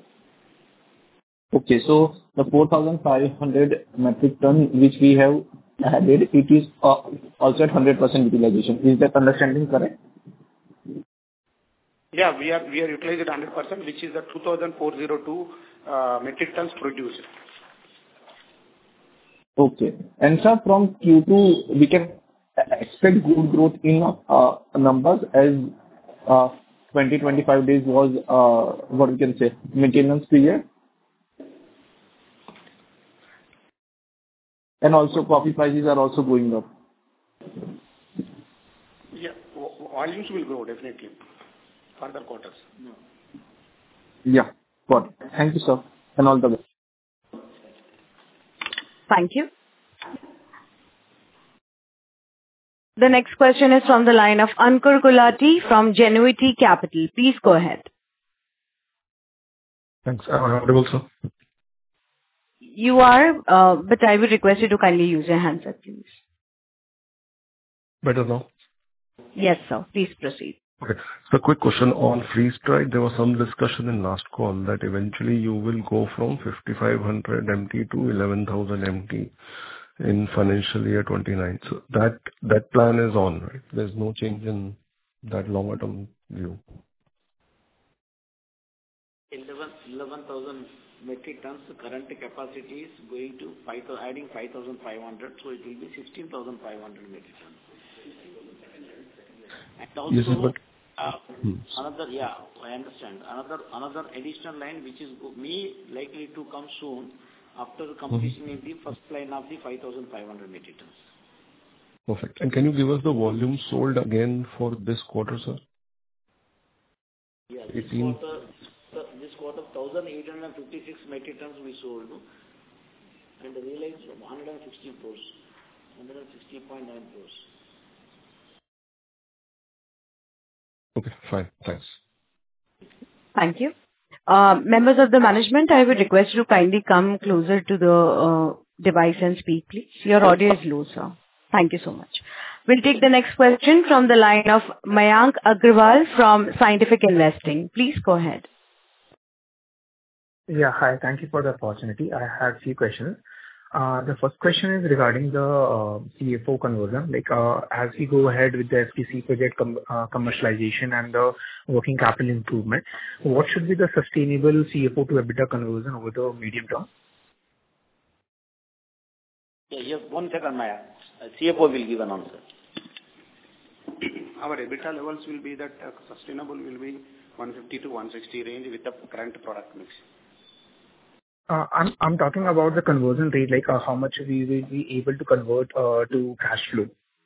Okay, so the 4,500 metric ton which we have added, it is also at 100% utilization. Is that understanding correct? Yeah, we are utilized at 100%, which is the 2,402 metric tons produced. Okay. And sir, from Q2, we can expect good growth in numbers as 20-25 days was, what we can say, maintenance period. And also coffee prices are also going up. Yeah, volumes will grow definitely. Further quarters. Yeah, got it. Thank you, sir. And all the best. Thank you. The next question is from the line of Ankur Gulati from Genuity Capital. Please go ahead. Thanks. Am I audible, sir? You are, but I would request you to kindly use your handset, please. Better now? Yes, sir. Please proceed. Okay. So quick question on freeze-dried. There was some discussion in last call that eventually you will go from 5,500 MT to 11,000 MT in financial year 29. So that plan is on, right? There's no change in that longer term view. 11,000 metric tons. The current capacity is going to adding 5,500, so it will be 16,500 metric tons. And also, yes, but another, I understand. Another additional line which is likely to come soon. after completion of the first line of the 5,500 metric tons. Perfect. And can you give us the volume sold again for this quarter, sir? Yeah, 18. this quarter 1,856 metric tons we sold, and realized 160 crores, 160.9 crores. Okay, fine. Thanks. Thank you. Members of the management, I would request you to kindly come closer to the device and speak, please. Your audio is low, sir. Thank you so much. We'll take the next question from the line of Mayank Agrawal from Scientific Investing. Please go ahead. Yeah, hi. Thank you for the opportunity. I have a few questions. The first question is regarding the CFO conversion. Like, as we go ahead with the FDC project commercialization and the working capital improvement, what should be the sustainable CFO to EBITDA conversion over the medium term? Yeah, 1 second, Maya. CFO will give an answer. Our EBITDA levels will be that sustainable will be 150 to 160 range with the current product mix. I'm talking about the conversion rate, like how much we will be able to convert to cash flow.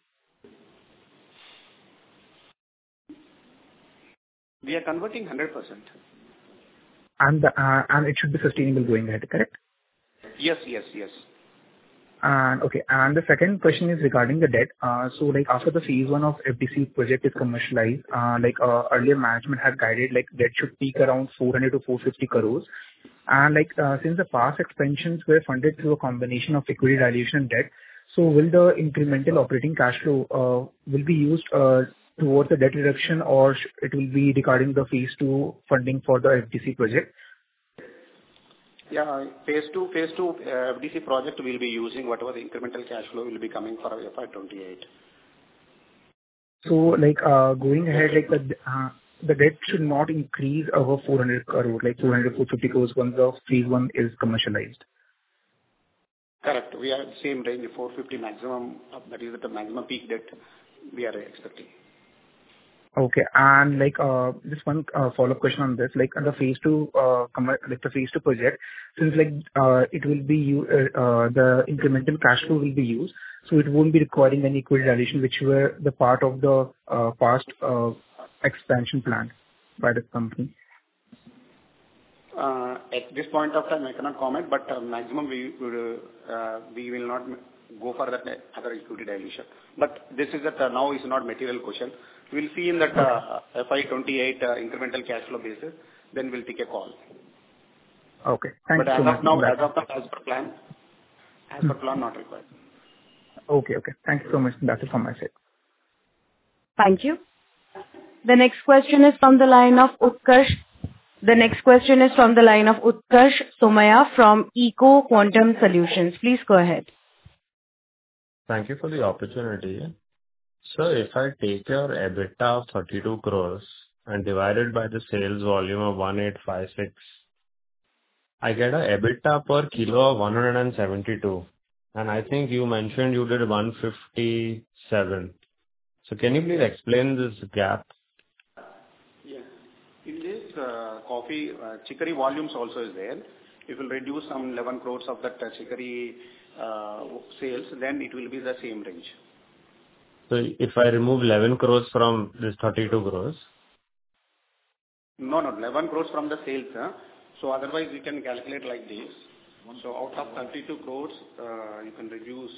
We are converting 100%. And it should be sustainable going ahead, correct? Yes. And okay. And the second question is regarding the debt. So like after the phase 1 of FDC project is commercialized, earlier management had guided like debt should peak around 400 to 450 crores. And like since the past expansions were funded through a combination of equity dilution and debt, so will the incremental operating cash flow will be used towards the debt reduction, or it will be regarding the phase 2 funding for the FDC project? Yeah, phase 2 FDC project will be using whatever the incremental cash flow will be coming for FY28. So like going ahead, like the debt should not increase over 400 crore, like 400 to 450 crores once the phase 1 is commercialized. Correct. We are same range, 450 maximum. That is the maximum peak debt we are expecting. Okay. And like just one follow-up question on this, like on the phase 2 the phase 2 project, since like it will be the incremental cash flow will be used, so it won't be requiring any equity dilution, which were the part of the past expansion plan by the company. At this point of time, I cannot comment, but maximum we will not go for that other equity dilution. But this is that now is not material question. We'll see in that FY28 incremental cash flow basis, then we'll take a call. Okay. Thank you so much. But as per plan, not required. Okay. Thank you so much. That's it from my side. Thank you. The next question is from the line of Utkarsh. Utkarsh Somaiya from Eco Quantum Solutions. Please go ahead. Thank you for the opportunity. Sir, if I take your EBITDA of 32 crores and divide it by the sales volume of 1856, I get a EBITDA per kilo of 172. And I think you mentioned you did 157. So can you please explain this gap? Yeah. In this coffee, chicory volumes also is there. If you reduce some 11 crores of that chicory sales, then it will be the same range. So if I remove 11 crores from this 32 crores? No, 11 crores from the sales. So otherwise we can calculate like this. So out of 32 crores, you can reduce.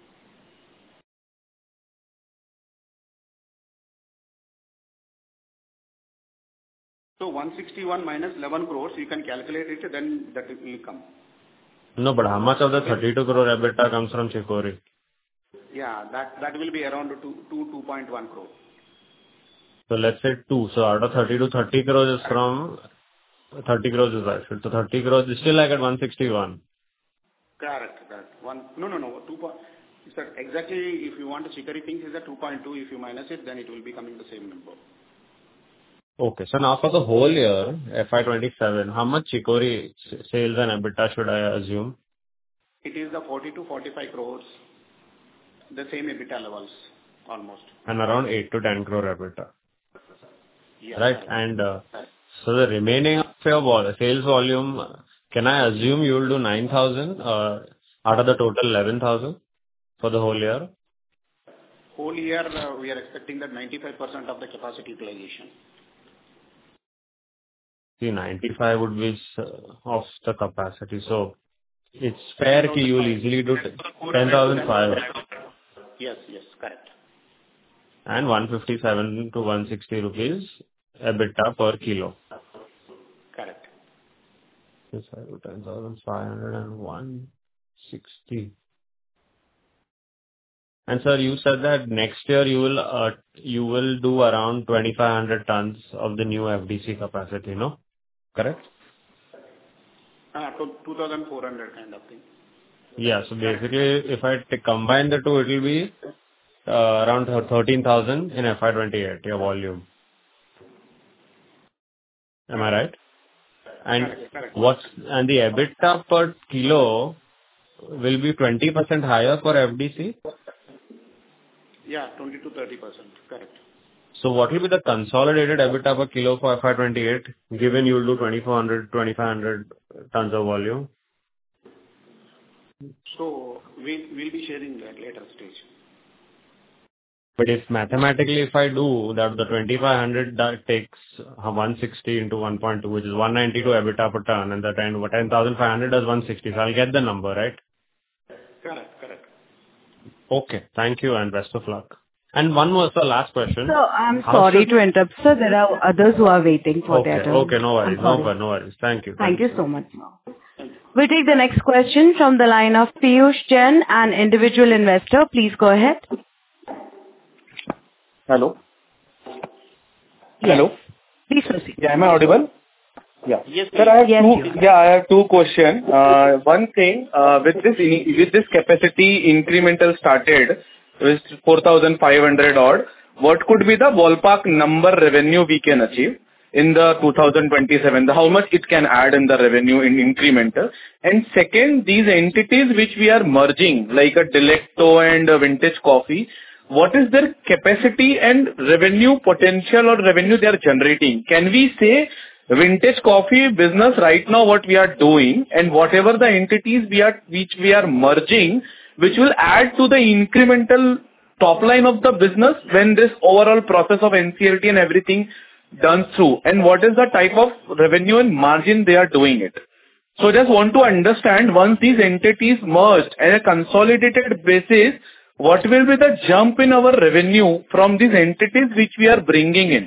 So 161 minus 11 crores, you can calculate it, then that will come. No, but how much of the 32 crore EBITDA comes from chicory? Yeah, that will be around 2.1 crore. So let's say 2. So out of 32, 30 crores is from 30 crores is right. So 30 crores is still like at 161. Correct. No. 2. Sir, exactly if you want the chicory things is at 2.2. If you minus it, then it will be coming the same number. Okay. So now for the whole year, FY27, how much chicory sales and EBITDA should I assume? It is the 40 to 45 crores. The same EBITDA levels, almost. And around 8 to 10 crore EBITDA. Yeah. Right. And so the remaining of your sales volume, can I assume you will do 9,000 out of the total 11,000 for the whole year? Whole year, we are expecting that 95% of the capacity utilization. See, 95 would be of the capacity. So it's fair that you will easily do 10,500. Yes, correct. And 157 to 160 rupees EBITDA per kilo. Correct. 10,500 and 160. And sir, you said that next year you will do around 2,500 tons of the new FDC capacity, no? Correct? 2,400 kind of thing. Yeah. So basically, if I combine the two, it will be around 13,000 in FY28, your volume. Am I right? And correct. and the EBITDA per kilo will be 20% higher for FDC? Yeah, 20 to 30%. Correct. So what will be the consolidated EBITDA per kilo for FY28, given you will do 2,500 tons of volume? So we'll be sharing that later stage. But if mathematically, if I do that, the 2,500 that takes 160 into 1.2, which is 192 EBITDA per ton, and the 10,500 does 160. So I'll get the number, right? Correct. Okay. Thank you and best of luck. And one more, sir, last question. So I'm sorry to interrupt, sir. There are others who are waiting for their turn. Okay, no worries. No worries. Thank you. Thank you so much, sir. We'll take the next question from the line of Piyush Jain, an individual investor. Please go ahead. Hello? Yes. Hello? Please proceed. Yeah, am I audible? Yeah. Yes, sir, I have two questions. One thing, with this capacity incremental started with 4,500 odd, what could be the ballpark number revenue we can achieve in the 2027? How much it can add in the revenue in incremental? And second, these entities which we are merging, like a Delecto and a Vintage Coffee, what is their capacity and revenue potential or revenue they are generating? Can we say Vintage Coffee business right now what we are doing and whatever the entities which we are merging, which will add to the incremental top line of the business when this overall process of NCLT and everything done through, and what is the type of revenue and margin they are doing it? So just want to understand, once these entities merged on a consolidated basis, what will be the jump in our revenue from these entities which we are bringing in?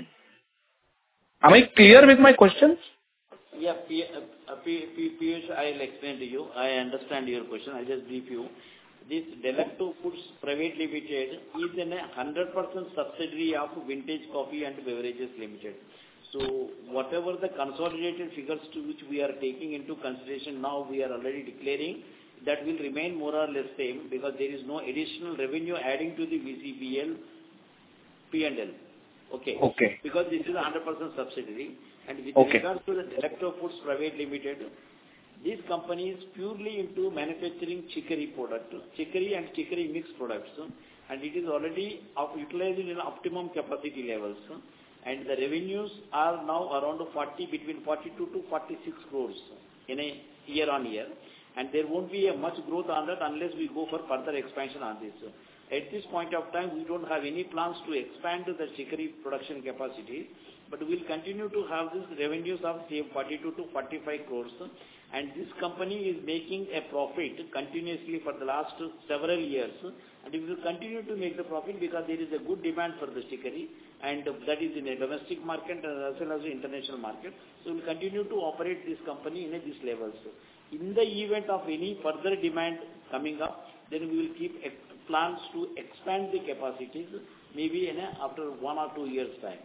Am I clear with my questions? Yeah, Piyush, I'll explain to you. I understand your question. I'll just brief you. This Delecto Foods Private Limited is in a 100% subsidiary of Vintage Coffee and Beverages Limited. So whatever the consolidated figures to which we are taking into consideration now, we are already declaring that will remain more or less same, because there is no additional revenue adding to the VCPL P&L. Okay. Because this is a 100% subsidiary. And with regards to the Delecto Foods Private Limited, this company is purely into manufacturing chicory product, chicory and chicory mixed products, and it is already utilized in optimum capacity levels. And the revenues are now around between 42 to 46 crores in a year on year. And there won't be a much growth on that unless we go for further expansion on this. At this point of time, we don't have any plans to expand the chicory production capacity, but we'll continue to have these revenues of say 42 to 45 crores. And this company is making a profit continuously for the last several years, and it will continue to make the profit because there is a good demand for the chicory, and that is in a domestic market as well as the international market. So we'll continue to operate this company in these levels. In the event of any further demand coming up, then we will keep plans to expand the capacities maybe after 1 or 2 years time.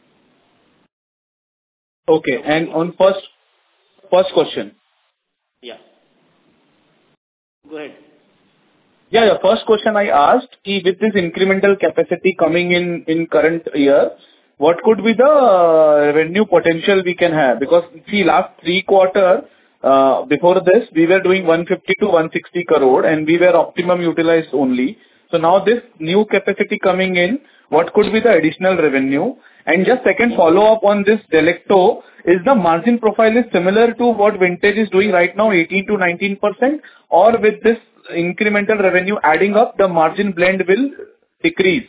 Okay, and on first question. Yeah. Go ahead. Yeah. First question I asked, with this incremental capacity coming in current year, what could be the revenue potential we can have? Because see, last 3 quarters, before this, we were doing 150 to 160 crore and we were optimum utilized only. So now this new capacity coming in, what could be the additional revenue? And just second follow-up on this Delecto, is the margin profile is similar to what Vintage is doing right now, 18%-19%, or with this incremental revenue adding up, the margin blend will decrease?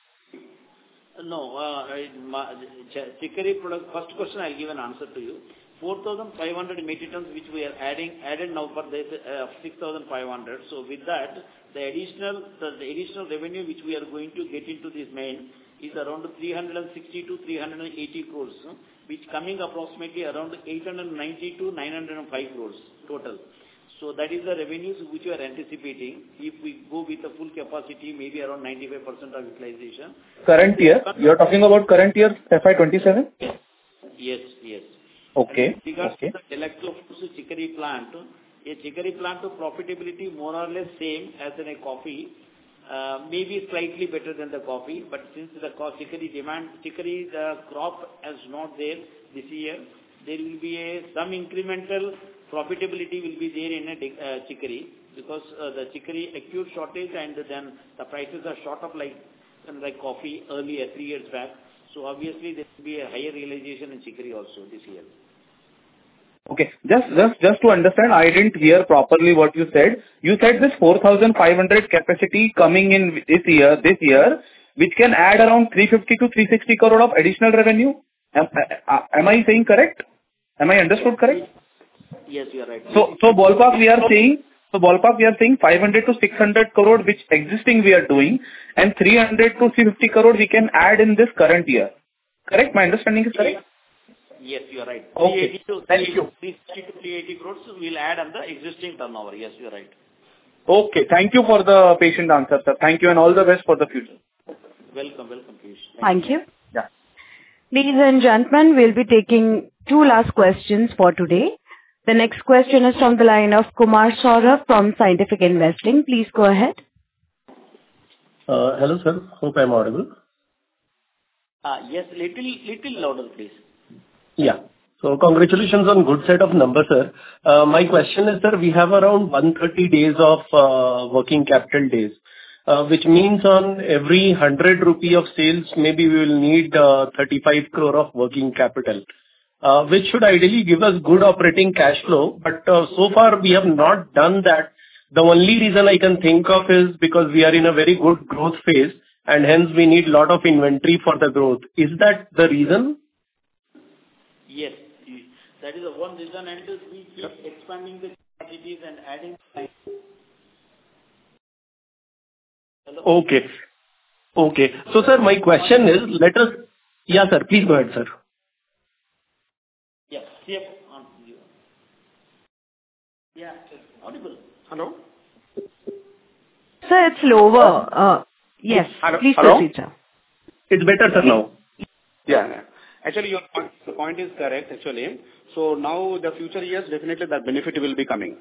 No, chicory product, first question I'll give an answer to you. 4,500 metric tons which we are added now for this 6,500. So with that, the additional revenue which we are going to get into this main is around 360 to 380 crores, which coming approximately around 890 to 905 crores total. So that is the revenues which we are anticipating. If we go with the full capacity, maybe around 95% of utilization. Current year? You are talking about current year, FY27? Yes. Okay. And regards to the Delecto chicory plant, a chicory plant to profitability more or less same as in a coffee, maybe slightly better than the coffee, but since the chicory crop is not there this year, there will be some incremental profitability will be there in a chicory, because the chicory acute shortage and then the prices are short of like coffee earlier 3 years back. So obviously there will be a higher realization in chicory also this year. Okay. Just to understand, I didn't hear properly what you said. You said this 4,500 capacity coming in this year, which can add around 350 to 360 crore of additional revenue. Am I saying correct? Am I understood correct? Yes, you are right. So ballpark we are saying 500 to 600 crore which existing we are doing, and 300 to 350 crore we can add in this current year. Correct? My understanding is correct? Yes, you are right. Okay. 360 to 380 crores will add on the existing turnover. Yes, you are right. Okay. Thank you for the patient answer, sir. Thank you and all the best for the future. Welcome, Piyush. Thank you. Yeah. Ladies and gentlemen, we'll be taking 2 last questions for today. The next question is from the line of Kumar Saurabh from Scientific Investing. Please go ahead. Hello, sir. Hope I'm audible. Yes, little louder, please. Yeah. So congratulations on good set of numbers, sir. My question is, sir, we have around 130 days of working capital days, which means on every 100 rupee of sales, maybe we will need 35 crore of working capital, which should ideally give us good operating cash flow. But so far we have not done that. The only reason I can think of is because we are in a very good growth phase and hence we need lot of inventory for the growth. Is that the reason? Yes, that is the one reason, and we keep expanding the capacities and adding. Hello? Okay. So, sir, my question is, yeah, sir, please go ahead, sir. Yeah, yeah, audible. Hello? Sir, it's lower. Yes, please proceed, sir. It's better, sir, now. Yeah. Actually, your point is correct, actually. So now the future years, definitely the benefit will be coming.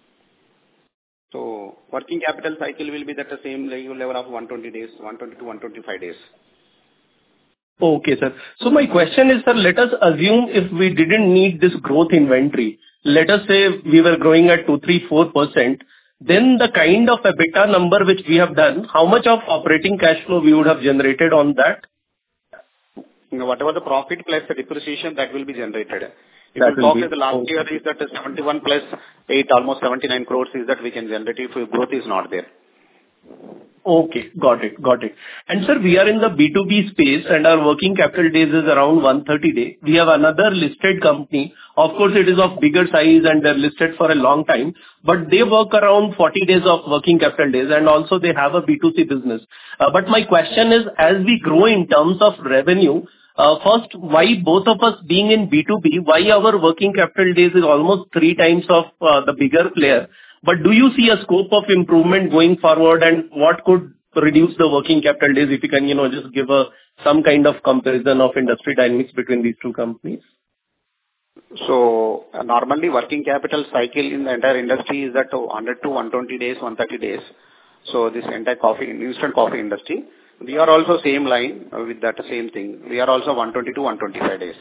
So working capital cycle will be at the same level of 120 days, 120 to 125 days. Okay, sir. So my question is, sir, let us assume if we didn't need this growth inventory, let us say we were growing at 2, 3, 4%, then the kind of EBITDA number which we have done, how much of operating cash flow we would have generated on that? Whatever the profit plus the depreciation that will be generated. If you talk at the last year is that 71 plus 8, almost 79 crores is that we can generate if growth is not there. Okay, got it. And sir, we are in the B2B space and our working capital days is around 130 days. We have another listed company. Of course, it is of bigger size and they're listed for a long time, but they work around 40 days of working capital days and also they have a B2C business. But my question is, as we grow in terms of revenue, first, why both of us being in B2B, why our working capital days is almost 3 times of the bigger player? But do you see a scope of improvement going forward, and what could reduce the working capital days? If you can, just give some kind of comparison of industry dynamics between these 2 companies. So normally working capital cycle in the entire industry is at 100 to 120 days, 130 days. So this entire instant coffee industry, we are also same line with that same thing. We are also 120 to 125 days.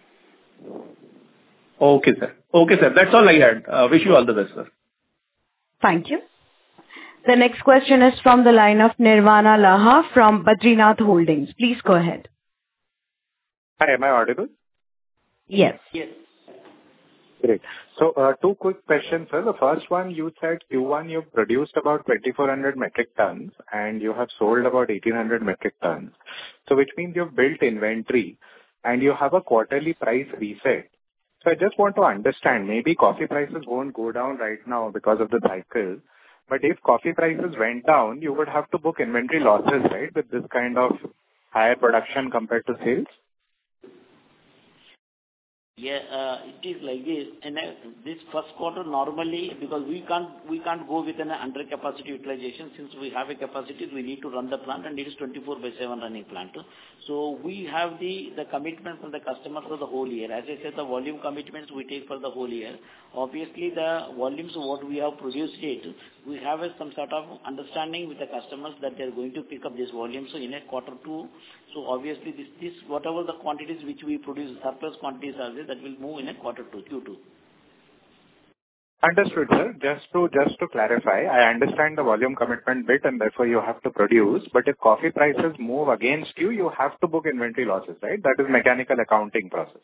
Okay, sir. That's all I had. Wish you all the best, sir. Thank you. The next question is from the line of Nirvana Laha from Badrinath Holdings. Please go ahead. Hi, am I audible? Yes. Yes. Great. So, two quick questions, sir. The first one, you said Q1 you produced about 2,400 metric tons and you have sold about 1,800 metric tons. So which means you've built inventory and you have a quarterly price reset. So I just want to understand, maybe coffee prices won't go down right now because of the cycle, but if coffee prices went down, you would have to book inventory losses, right, with this kind of higher production compared to sales? Yeah, it is like this. And this first quarter normally, because we can't go with an under capacity utilization. Since we have a capacity, we need to run the plant, and it is 24/7 running plant. So we have the commitment from the customer for the whole year. As I said, the volume commitments we take for the whole year. Obviously, the volumes what we have produced it, we have some sort of understanding with the customers that they are going to pick up this volume. So in a quarter two, so obviously this whatever the quantities which we produce, surplus quantities are there, that will move in a quarter two, Q2. Understood, sir. Just to clarify, I understand the volume commitment bit and therefore you have to produce, but if coffee prices move against you, you have to book inventory losses, right? That is mechanical accounting process.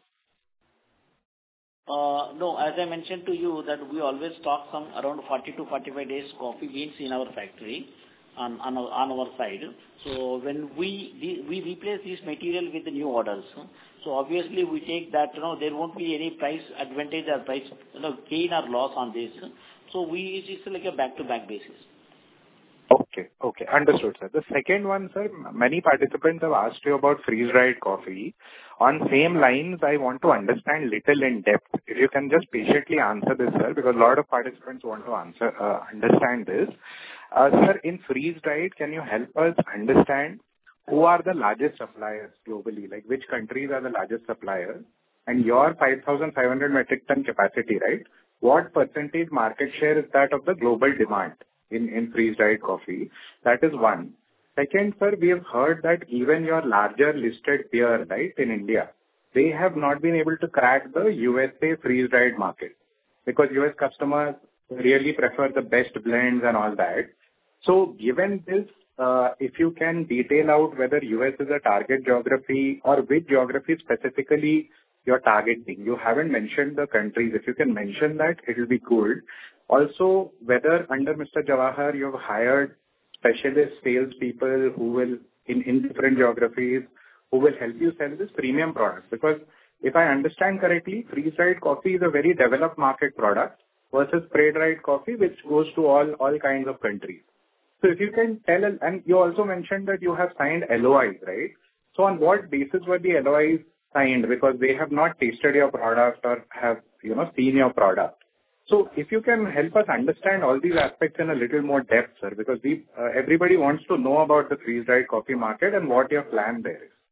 No, as I mentioned to you that we always stock some around 40 to 45 days coffee beans in our factory on our side. So when we replace this material with the new orders, so obviously we take that, there won't be any price advantage or price, gain or loss on this. So it's like a back-to-back basis. Okay. Understood, sir. The second one, sir, many participants have asked you about freeze-dried coffee. On same lines, I want to understand little in depth. If you can just patiently answer this, sir, because a lot of participants want to understand this. Sir, in freeze-dried, can you help us understand who are the largest suppliers globally? Like which countries are the largest suppliers? And your 5,500 metric ton capacity, right? What percentage market share is that of the global demand in freeze-dried coffee? That is one. Second, sir, we have heard that even your larger listed peer, right, in India, they have not been able to crack the USA freeze-dried market because US customers really prefer the best blends and all that. So given this, if you can detail out whether US is a target geography or which geography specifically you're targeting. You haven't mentioned the countries. If you can mention that, it will be good. Also, whether under Mr. Jawahar, you've hired specialist salespeople who will, in different geographies, who will help you sell this premium product. Because if I understand correctly, freeze-dried coffee is a very developed market product versus spray-dried coffee, which goes to all kinds of countries. So if you can tell, and you also mentioned that you have signed LOIs, right? So on what basis were the LOIs signed? Because they have not tasted your product or have, seen your product. So if you can help us understand all these aspects in a little more depth, sir, because everybody wants to know about the freeze-dried coffee market and what your plan there is.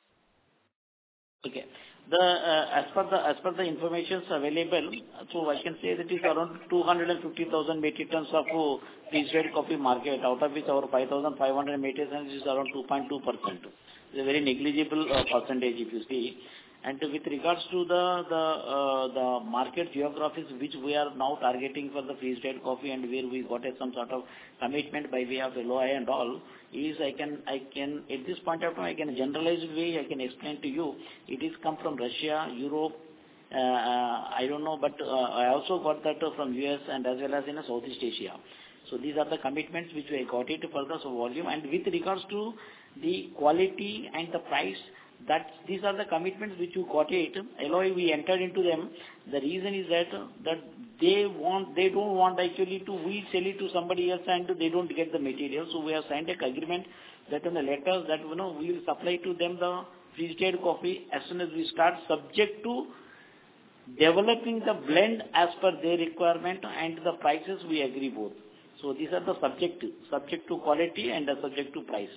Okay. As per the information available, so I can say that it is around 250,000 metric tons of freeze-dried coffee market, out of which our 5,500 metric tons is around 2.2%. It's a very negligible percentage if you see. And with regards to the market geographies which we are now targeting for the freeze-dried coffee and where we got some sort of commitment by way of LOI and all, is I can at this point of time I can generalize way I can explain to you. It is come from Russia, Europe. I don't know, but I also got that from US and as well as in Southeast Asia. So these are the commitments which we got it for the volume. And with regards to the quality and the price, these are the commitments which you got it. LOI we entered into them. The reason is that they don't want actually to we sell it to somebody else and they don't get the material. So we have signed an agreement that in the letters that we will supply to them the freeze-dried coffee as soon as we start, subject to developing the blend as per their requirement and the prices we agree both. So these are the subject to quality and subject to price.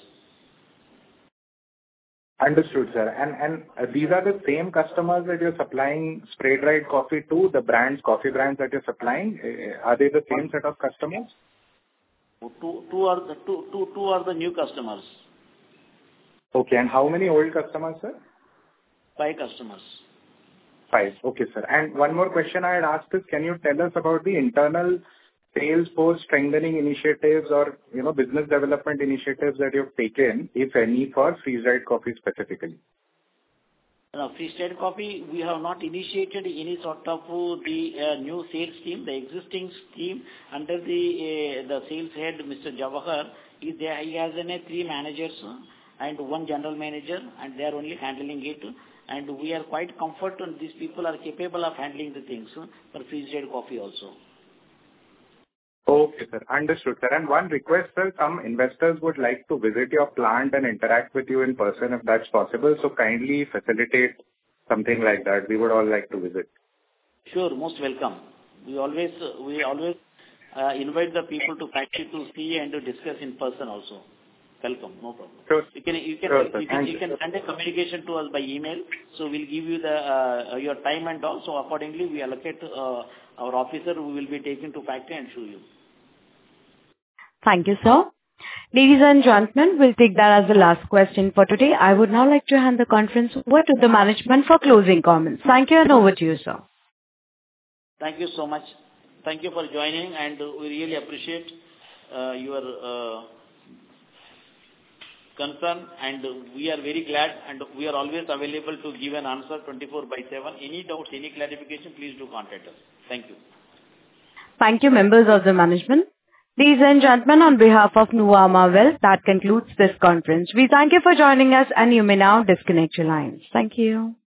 Understood, sir. And these are the same customers that you're supplying spray-dried coffee to, the coffee brands that you're supplying? Are they the same set of customers? Two are the new customers. Okay, and how many old customers, sir? 5 customers. 5, okay, sir. And one more question I had asked is, can you tell us about the internal sales force strengthening initiatives or, business development initiatives that you've taken, if any, for freeze-dried coffee specifically? Freeze-dried coffee, we have not initiated any sort of the new sales team. The existing team under the sales head, Mr. Jawahar, he has 3 managers and 1 general manager, and they are only handling it. And we are quite confident these people are capable of handling the things for freeze-dried coffee also. Okay, sir. Understood, sir. And one request, sir, some investors would like to visit your plant and interact with you in person if that's possible. So kindly facilitate something like that. We would all like to visit. Sure, most welcome. We always invite the people to factory to see and to discuss in person also. Welcome, no problem. Sure. You can send a communication to us by email. So we'll give you the your time and also accordingly we allocate our officer who will be taken to factory and show you. Thank you, sir. Ladies and gentlemen, we'll take that as the last question for today. I would now like to hand the conference over to the management for closing comments. Thank you, and over to you, sir. Thank you so much. Thank you for joining, and we really appreciate your concern, and we are very glad, and we are always available to give an answer 24/7. Any doubts, any clarification, please do contact us. Thank you. Thank you, members of the management. Ladies and gentlemen, on behalf of Nuvama Wealth, that concludes this conference. We thank you for joining us, and you may now disconnect your lines. Thank you.